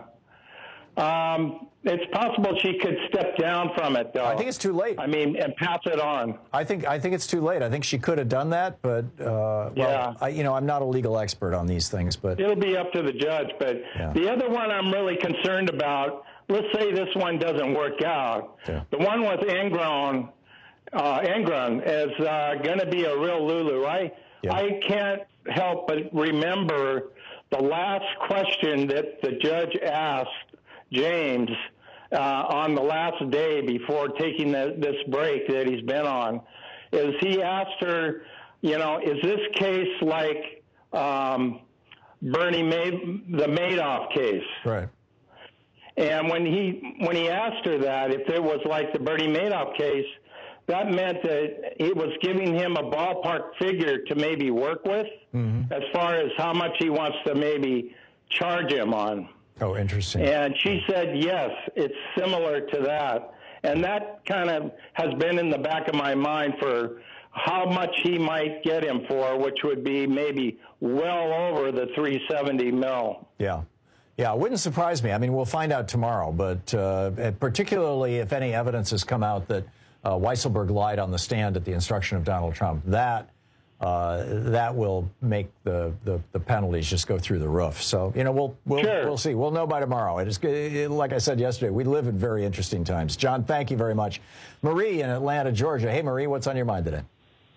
Um, it's possible she could step down from it, though. I think it's too late. I mean, and pass it on. I think I think it's too late. I think she could have done that, but uh, well, Yeah. I, you know, I'm not a legal expert on these things, but It'll be up to the judge. But Yeah. the other one I'm really concerned about, let's say this one doesn't work out. Yeah. The one with Enron, uh, Enron is uh, going to be a real Lulu. I, I can't help but remember the last question that the judge asked James uh, on the last day before taking the, this break that he's been on, is he asked her, you know, is this case like um, Bernie Mad- the Madoff case? Right. And when he when he asked her that, if it was like the Bernie Madoff case, that meant that it was giving him a ballpark figure to maybe work with, Mm-hmm. as far as how much he wants to maybe charge him on. Oh, interesting. And she said, yes, it's similar to that. And that kind of has been in the back of my mind for how much he might get him for, which would be maybe well over the three seventy mil. Yeah. Yeah, it wouldn't surprise me. I mean, we'll find out tomorrow, but uh, particularly if any evidence has come out that uh, Weisselberg lied on the stand at the instruction of Donald Trump, that uh, that will make the, the, the penalties just go through the roof. So, you know, we'll we'll, Sure. we'll see. We'll know by tomorrow. It is, it, like I said yesterday, we live in very interesting times. John, thank you very much. Marie in Atlanta, Georgia. Hey, Marie, what's on your mind today?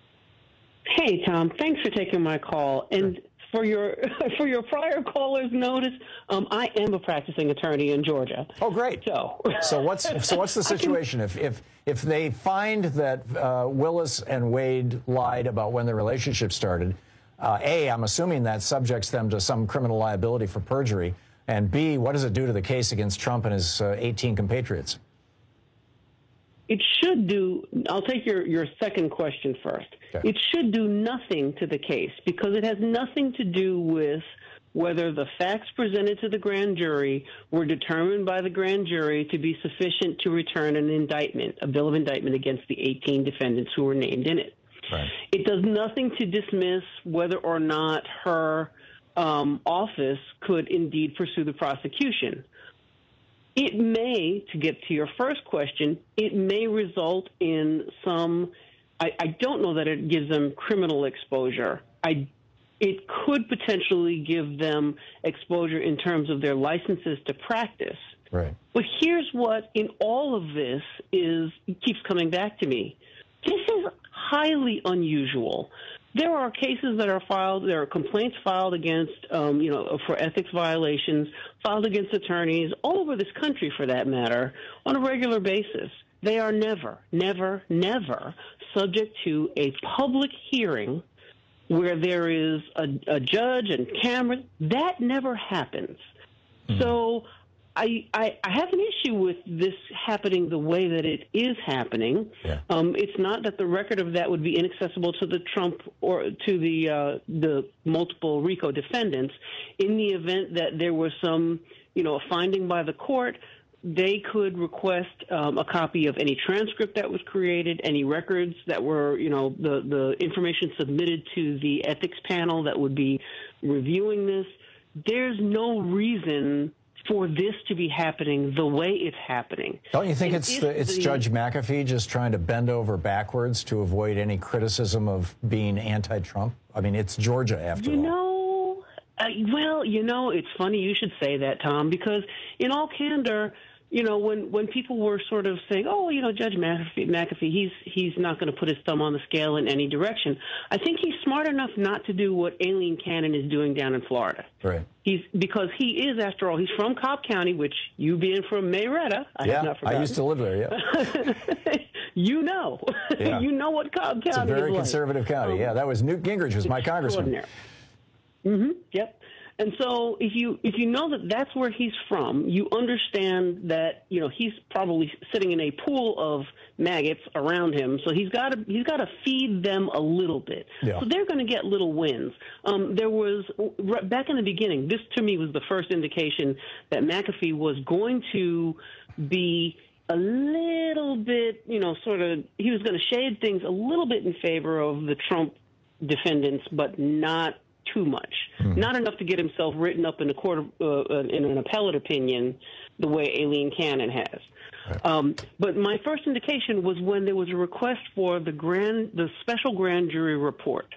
Hey, Tom. Thanks for taking my call. And for your for your prior caller's notice, um, I am a practicing attorney in Georgia. Oh, great. So, so what's so what's the situation if if if they find that uh, Willis and Wade lied about when their relationship started? Uh, A, I'm assuming that subjects them to some criminal liability for perjury, and B, what does it do to the case against Trump and his uh, eighteen compatriots? it should do, I'll take your, your second question first. Okay. It should do nothing to the case because it has nothing to do with whether the facts presented to the grand jury were determined by the grand jury to be sufficient to return an indictment, a bill of indictment against the eighteen defendants who were named in it. Right. It does nothing to dismiss whether or not her um, office could indeed pursue the prosecution. It may, to get to your first question, it may result in some, I, I don't know that it gives them criminal exposure. I, it could potentially give them exposure in terms of their licenses to practice. Right. But here's what, in all of this, is keeps coming back to me. This is highly unusual. There are cases that are filed, there are complaints filed against, um, you know, for ethics violations, filed against attorneys all over this country, for that matter, on a regular basis. They are never, never, never subject to a public hearing where there is a, a judge and cameras. That never happens. Mm-hmm. So I, I, I have an issue with this happening the way that it is happening. Yeah. Um, it's not that the record of that would be inaccessible to the Trump or to the uh, the multiple RICO defendants. In the event that there was some, you know, a finding by the court, they could request um, a copy of any transcript that was created, any records that were, you know, the, the information submitted to the ethics panel that would be reviewing this. There's no reason for this to be happening the way it's happening. Don't you think And it's if the, it's the- Judge McAfee just trying to bend over backwards to avoid any criticism of being anti-Trump? I mean, it's Georgia after You all. know, uh, well, you know, it's funny you should say that, Tom, because in all candor, you know, when, when people were sort of saying, oh, you know, Judge McAfee, McAfee he's he's not going to put his thumb on the scale in any direction. I think he's smart enough not to do what Aileen Cannon is doing down in Florida. Right. He's because he is, after all, he's from Cobb County, which you being from Marietta, I yeah, have not forgotten. I used to live there, yeah. You know. Yeah. You know what Cobb County is like. It's a very conservative county, um, yeah. That was Newt Gingrich was my congressman. Mm-hmm, yep. And so if you if you know that that's where he's from, you understand that, you know, he's probably sitting in a pool of maggots around him. So he's got to he's got to feed them a little bit. Yeah. So they're going to get little wins. Um, there was back in the beginning, this to me was the first indication that McAfee was going to be a little bit, you know, sort of he was going to shade things a little bit in favor of the Trump defendants, but not too much, mm-hmm. not enough to get himself written up in a court of, uh, in an appellate opinion the way Aileen Cannon has. Right. Um, but my first indication was when there was a request for the grand, the special grand jury report,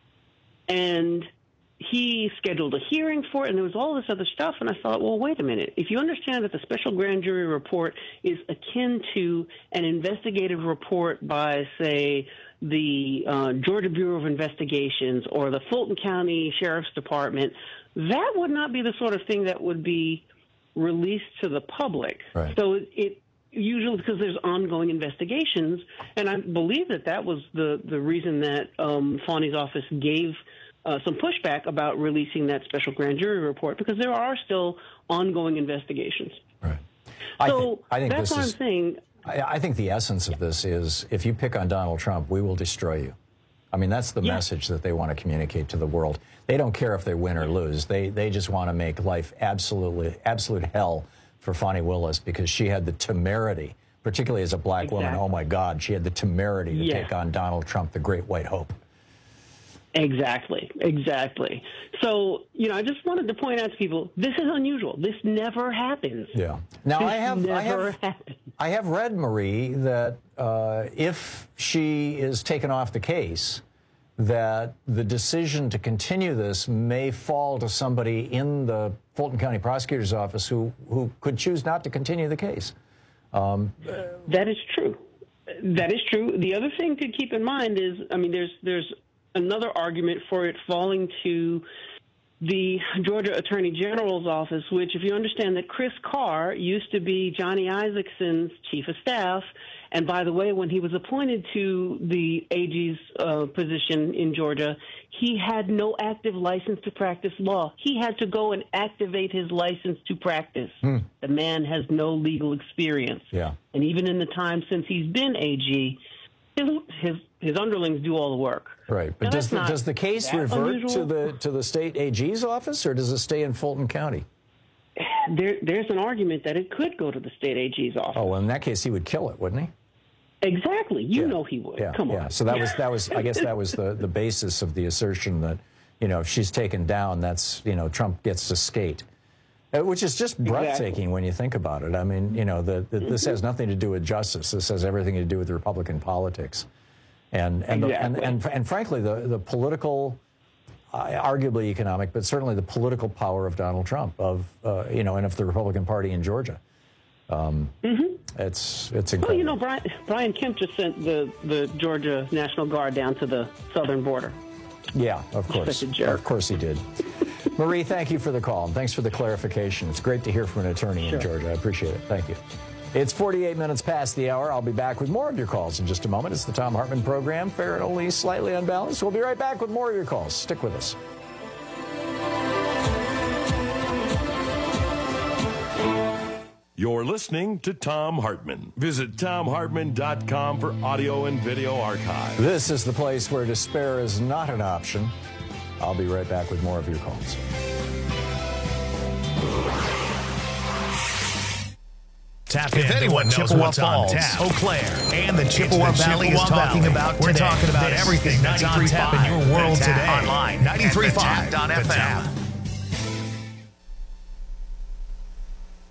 and he scheduled a hearing for it, and there was all this other stuff. And I thought, well, wait a minute. If you understand that the special grand jury report is akin to an investigative report by, say, the uh, Georgia Bureau of Investigations or the Fulton County Sheriff's Department, that would not be the sort of thing that would be released to the public. Right. So it, it usually because there's ongoing investigations, and I believe that that was the, the reason that um, Fawny's office gave uh, some pushback about releasing that special grand jury report, because there are still ongoing investigations. Right. So I, th- I think that's this what is- I'm saying. I think the essence of this is if you pick on Donald Trump, we will destroy you. I mean, that's the yeah. message that they want to communicate to the world. They don't care if they win or lose. They they just want to make life absolutely, absolute hell for Fani Willis because she had the temerity, particularly as a black exactly. woman. Oh, my God, she had the temerity to yeah. take on Donald Trump, the great white hope. Exactly, exactly. So, you know, I just wanted to point out to people, this is unusual. This never happens. Yeah. Now, this I have, never I have, happens. I have read, Marie, that uh, if she is taken off the case, that the decision to continue this may fall to somebody in the Fulton County Prosecutor's Office who, who could choose not to continue the case. Um, that is true. That is true. The other thing to keep in mind is, I mean, there's there's another argument for it falling to the Georgia Attorney General's office, which, if you understand that Chris Carr used to be Johnny Isakson's chief of staff, and by the way, when he was appointed to the A G's uh, position in Georgia, he had no active license to practice law. He had to go and activate his license to practice. Hmm. The man has no legal experience. Yeah. And even in the time since he's been A G, his his, his underlings do all the work. Right, but now, does the, does the case revert unusual. to the to the state A G's office, or does it stay in Fulton County? There, there's an argument that it could go to the state A G's office. Oh, well, in that case, he would kill it, wouldn't he? Exactly. You yeah. know he would. Yeah, Come on. Yeah. So that was that was I guess that was the the basis of the assertion that, you know, if she's taken down, that's, you know, Trump gets to skate. Which is just breathtaking exactly. when you think about it. I mean, you know, the, the, this has nothing to do with justice. This has everything to do with Republican politics. And and, exactly. the, and, and and frankly, the the political, uh, arguably economic, but certainly the political power of Donald Trump, of uh, you know, and of the Republican Party in Georgia. Um, mm-hmm. It's it's incredible. Well, you know, Brian, Brian Kemp just sent the the Georgia National Guard down to the southern border. Yeah, of course, of course he did. Marie, thank you for the call, and thanks for the clarification. It's great to hear from an attorney sure. in Georgia. I appreciate it. Thank you. It's forty-eight minutes past the hour. I'll be back with more of your calls in just a moment. It's the Thom Hartmann program, fair and only slightly unbalanced. We'll be right back with more of your calls. Stick with us. You're listening to Thom Hartmann. Visit Thom Hartmann dot com for audio and video archive. This is the place where despair is not an option. I'll be right back with more of your calls. Tap if anyone knows Chippewa what's Falls, on tap, Eau Claire, and the Chippewa the Valley Chippewa is talking Valley. about We're today. talking about this everything that's on tap in your world today. Online, ninety-three point five The Tap.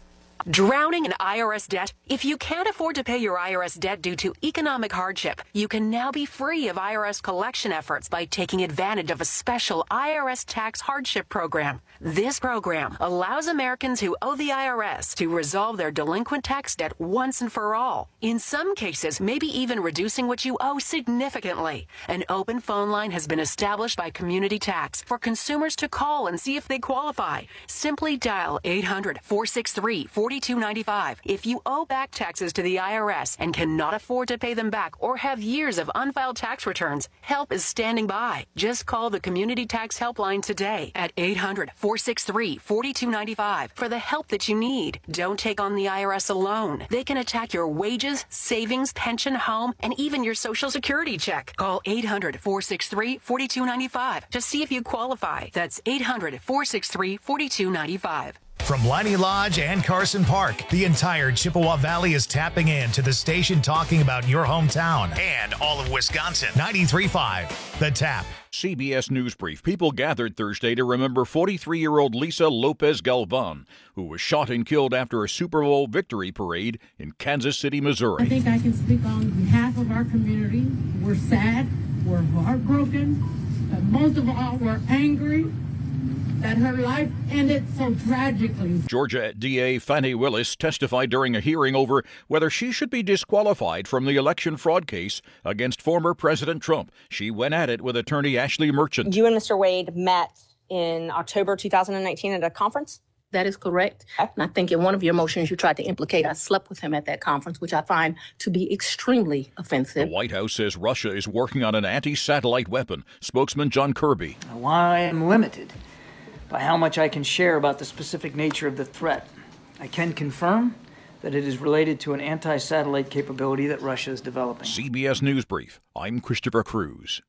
Drowning in I R S debt? If you can't afford to pay your I R S debt due to economic hardship, you can now be free of I R S collection efforts by taking advantage of a special I R S tax hardship program. This program allows Americans who owe the I R S to resolve their delinquent tax debt once and for all. In some cases, maybe even reducing what you owe significantly. An open phone line has been established by Community Tax for consumers to call and see if they qualify. Simply dial eight hundred, four six three, four two nine five. If you owe back taxes to the I R S and cannot afford to pay them back or have years of unfiled tax returns, help is standing by. Just call the Community Tax Helpline today at eight hundred, four six three, four two nine five for the help that you need. Don't take on the I R S alone. They can attack your wages, savings, pension, home, and even your Social Security check. Call eight hundred, four six three, four two nine five to see if you qualify. That's eight hundred, four six three, four two nine five. From Leinie Lodge and Carson Park, the entire Chippewa Valley is tapping in to the station talking about your hometown and all of Wisconsin. ninety-three point five, The Tap. C B S News Brief. People gathered Thursday to remember forty-three-year-old Lisa Lopez Galvan, who was shot and killed after a Super Bowl victory parade in Kansas City, Missouri. I think I can speak on behalf of our community. We're sad, we're heartbroken, but most of all, we're angry that her life ended so tragically. Georgia D A Fani Willis testified during a hearing over whether she should be disqualified from the election fraud case against former President Trump. She went at it with attorney Ashley Merchant. You and Mister Wade met in October two thousand nineteen at a conference? That is correct. And I think in one of your motions you tried to implicate I slept with him at that conference, which I find to be extremely offensive. The White House says Russia is working on an anti-satellite weapon. Spokesman John Kirby. While I am limited by how much I can share about the specific nature of the threat, I can confirm that it is related to an anti-satellite capability that Russia is developing. C B S News Brief. I'm Christopher Cruz.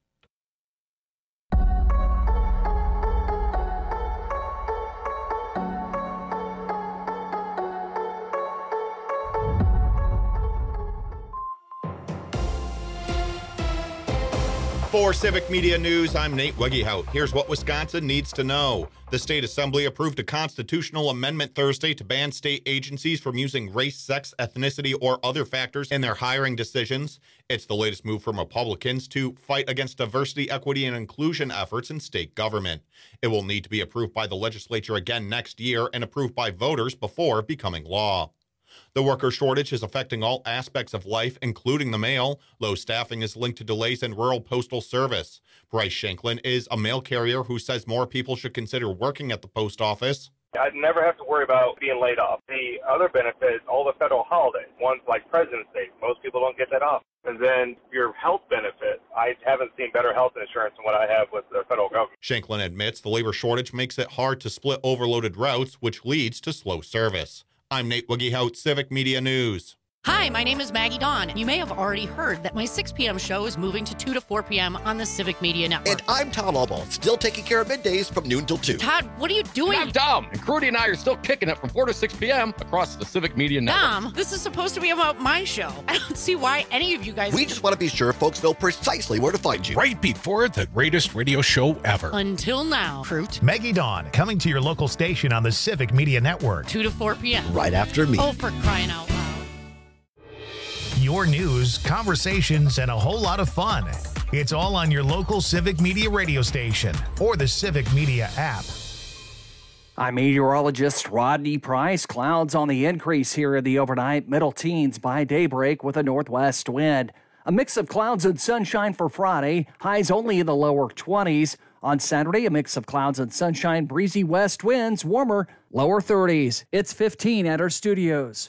For Civic Media News, I'm Nate Wegehout. Here's what Wisconsin needs to know. The state assembly approved a constitutional amendment Thursday to ban state agencies from using race, sex, ethnicity, or other factors in their hiring decisions. It's the latest move from Republicans to fight against diversity, equity, and inclusion efforts in state government. It will need to be approved by the legislature again next year and approved by voters before becoming law. The worker shortage is affecting all aspects of life, including the mail. Low staffing is linked to delays in rural postal service. Bryce Shanklin is a mail carrier who says more people should consider working at the post office. I'd never have to worry about being laid off. The other benefit is all the federal holidays, ones like President's Day. Most people don't get that off. And then your health benefit, I haven't seen better health insurance than what I have with the federal government. Shanklin admits the labor shortage makes it hard to split overloaded routes, which leads to slow service. I'm Nate Wegehout, Civic Media News. Hi, my name is Maggie Dawn. You may have already heard that my six p.m. show is moving to two to four p.m. on the Civic Media Network. And I'm Todd Albaugh, still taking care of middays from noon till two. Todd, what are you doing? I'm Dom, and Crudy and I are still kicking it from four to six p.m. across the Civic Media Network. Dom, this is supposed to be about my show. I don't see why any of you guys... We just want to be sure folks know precisely where to find you. Right before the greatest radio show ever. Until now, Fruit. Maggie Dawn, coming to your local station on the Civic Media Network. two to four p.m. Right after me. Oh, for crying out loud. Your news, conversations, and a whole lot of fun. It's all on your local Civic Media radio station or the Civic Media app. I'm meteorologist Rodney Price. Clouds on the increase here in the overnight, middle teens by daybreak with a northwest wind. A mix of clouds and sunshine for Friday, highs only in the lower twenties. On Saturday, a mix of clouds and sunshine, breezy west winds, warmer, lower thirties. It's fifteen at our studios.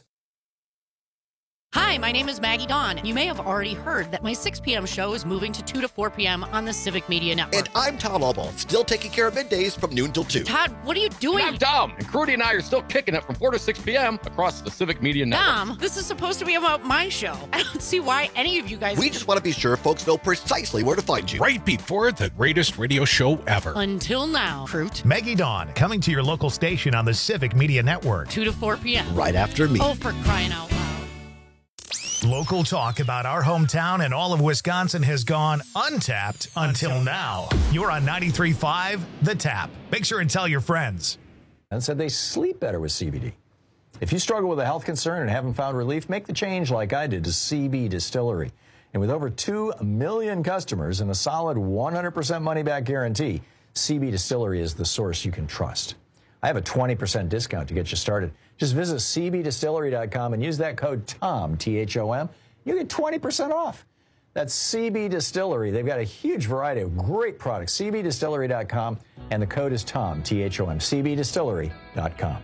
Hi, my name is Maggie Dawn. You may have already heard that my six p.m. show is moving to two to four p.m. on the Civic Media Network. And I'm Todd Albaugh, still taking care of middays from noon till two. Todd, what are you doing? I'm Dom, and Crudy and I are still kicking it from four to six p.m. across the Civic Media Network. Dom, this is supposed to be about my show. I don't see why any of you guys... We just want to be sure folks know precisely where to find you. Right before the greatest radio show ever. Until now, Fruit. Maggie Dawn, coming to your local station on the Civic Media Network. two to four p.m. Right after me. Oh, for crying out loud. Local talk about our hometown and all of Wisconsin has gone untapped until now. You're on ninety-three point five, The Tap. Make sure and tell your friends. And said they sleep better with C B D. If you struggle with a health concern and haven't found relief, make the change like I did to C B Distillery. And with over two million customers and a solid one hundred percent money-back guarantee, C B Distillery is the source you can trust. I have a twenty percent discount to get you started. Just visit C B distillery dot com and use that code TOM, T H O M. You get twenty percent off. That's C B Distillery. They've got a huge variety of great products. C B distillery dot com, and the code is TOM, T H O M, C B distillery dot com.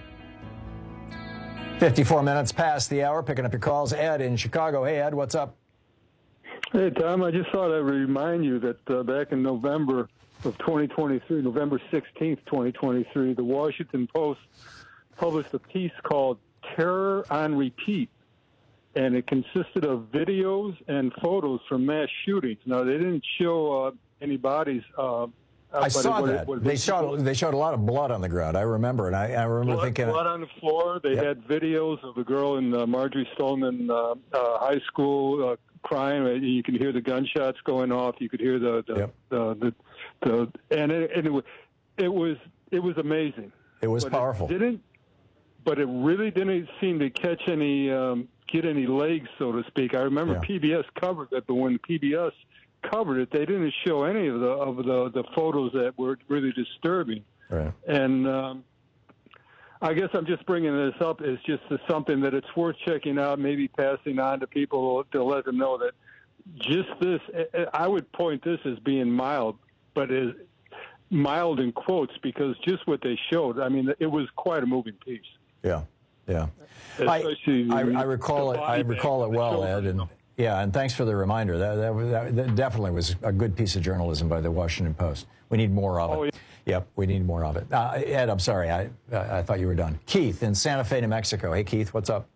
fifty-four minutes past the hour, picking up your calls. Ed in Chicago. Hey, Ed, what's up? Hey, Tom, I just thought I'd remind you that uh, back in November of twenty twenty-three, November sixteenth, twenty twenty-three, the Washington Post published a piece called Terror on Repeat, and it consisted of videos and photos from mass shootings. Now, they didn't show uh, any bodies. Uh, I saw it, that. it, they showed they showed a lot of blood on the ground. I remember, and I, I remember blood, thinking blood on the floor. They yep. had videos of the girl in uh, Marjorie Stoneman uh, uh, High School uh, crying. You could hear the gunshots going off. You could hear the the yep. the, the, the and it, and it was it was it was amazing. It was but powerful. It didn't, but it really didn't seem to catch any um, get any legs, so to speak. I remember yeah. P B S covered it, but when P B S covered it, they didn't show any of the of the, the photos that were really disturbing. Right. And um, I guess I'm just bringing this up as just as something that it's worth checking out, maybe passing on to people to let them know that just this, I would point this as being mild, but is mild in quotes, because just what they showed, I mean, it was quite a moving piece. Yeah, yeah. I, I, I recall it. I recall it well, Ed, and yeah, and thanks for the reminder. That, that, that definitely was a good piece of journalism by the Washington Post. We need more of it. Oh, yeah. Yep, we need more of it. Uh, Ed, I'm sorry. I I thought you were done. Keith in Santa Fe, New Mexico. Hey, Keith, what's up?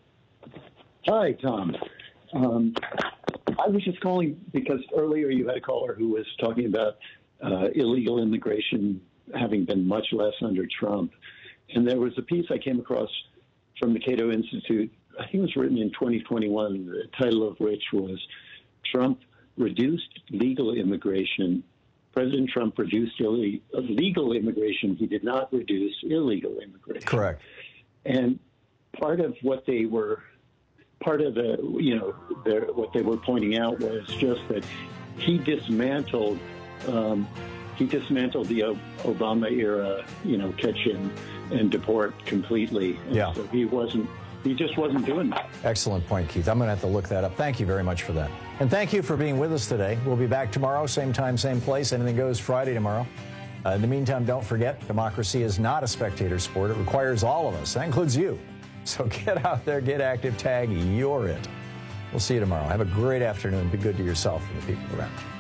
Hi, Tom. Um, I was just calling because earlier you had a caller who was talking about uh, illegal immigration having been much less under Trump. And there was a piece I came across from the Cato Institute. I think it was written in twenty twenty-one, the title of which was Trump Reduced Legal Immigration. President Trump reduced Ill- legal immigration. He did not reduce illegal immigration. Correct. And part of what they were, part of the, you know, their, what they were pointing out was just that he dismantled, um, he dismantled the o- Obama era, you know, catch and, and deport completely. And yeah. So he wasn't, he just wasn't doing that. Excellent point, Keith. I'm going to have to look that up. Thank you very much for that. And thank you for being with us today. We'll be back tomorrow, same time, same place. Anything Goes Friday tomorrow. Uh, in the meantime, don't forget, democracy is not a spectator sport. It requires all of us. That includes you. So get out there, get active, tag, you're it. We'll see you tomorrow. Have a great afternoon. Be good to yourself and the people around you.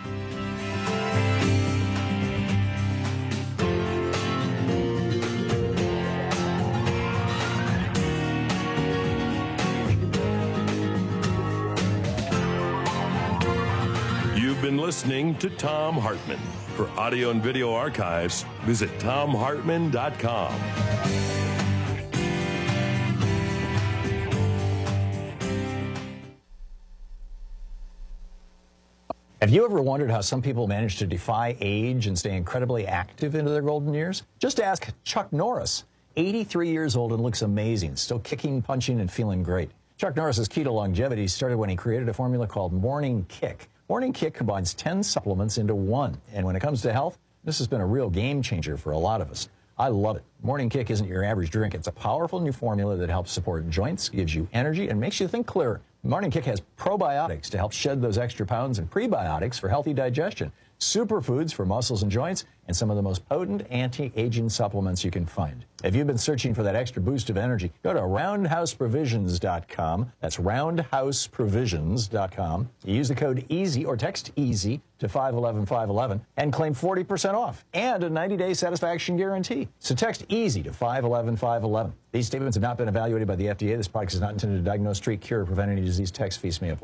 Been listening to Thom Hartmann. For audio and video archives, visit thom hartmann dot com. Have you ever wondered how some people manage to defy age and stay incredibly active into their golden years? Just ask Chuck Norris, eighty-three years old and looks amazing, still kicking, punching, and feeling great. Chuck Norris's keto longevity started when he created a formula called Morning Kick. Morning Kick combines ten supplements into one. And when it comes to health, this has been a real game changer for a lot of us. I love it. Morning Kick isn't your average drink. It's a powerful new formula that helps support joints, gives you energy, and makes you think clearer. Morning Kick has probiotics to help shed those extra pounds and prebiotics for healthy digestion, superfoods for muscles and joints, and some of the most potent anti-aging supplements you can find. If you've been searching for that extra boost of energy, go to roundhouse provisions dot com. That's roundhouse provisions dot com. You use the code EASY or text EASY to five one one five one one and claim forty percent off and a ninety-day satisfaction guarantee. So text EASY to five one one five one one. These statements have not been evaluated by the F D A. This product is not intended to diagnose, treat, cure, or prevent any disease. Text fees may apply.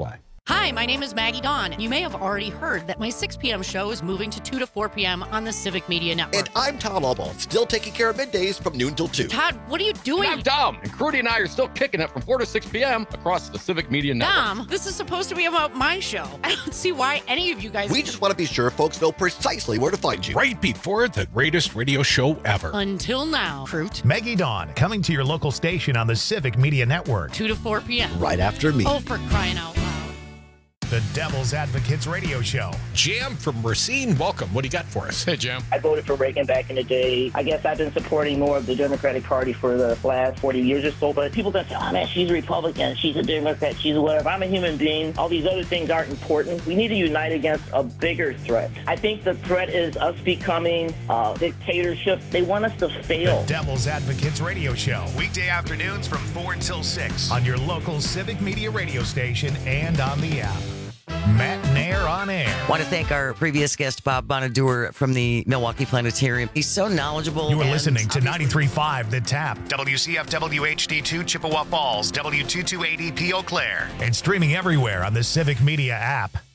Hi, my name is Maggie Dawn. You may have already heard that my six p.m. show is moving to two to four p.m. on the Civic Media Network. And I'm Tom Albaugh, still taking care of middays from noon till two. Todd, what are you doing? I'm Dom, and Crudy and I are still kicking it from four to six p.m. across the Civic Media Network. Dom, this is supposed to be about my show. I don't see why any of you guys... We just want to be sure folks know precisely where to find you. Right before the greatest radio show ever. Until now. Fruit. Maggie Dawn, coming to your local station on the Civic Media Network. two to four p.m. Right after me. Oh, for crying out loud. The Devil's Advocates Radio Show. Jam from Racine, welcome. What do you got for us? Hey, Jam. I voted for Reagan back in the day. I guess I've been supporting more of the Democratic Party for the last forty years or so, but people don't say, oh man, she's a Republican, she's a Democrat, she's a whatever. I'm a human being. All these other things aren't important. We need to unite against a bigger threat. I think the threat is us becoming uh, dictatorship. They want us to fail. The Devil's Advocates Radio Show. Weekday afternoons from four until six on your local Civic Media radio station and on the app. Matt Nair on air. Want to thank our previous guest, Bob Bonadur from the Milwaukee Planetarium. He's so knowledgeable. You are listening to ninety-three point five The Tap, W C F W H D two Chippewa Falls, W two two eight E P Eau Claire, and streaming everywhere on the Civic Media app.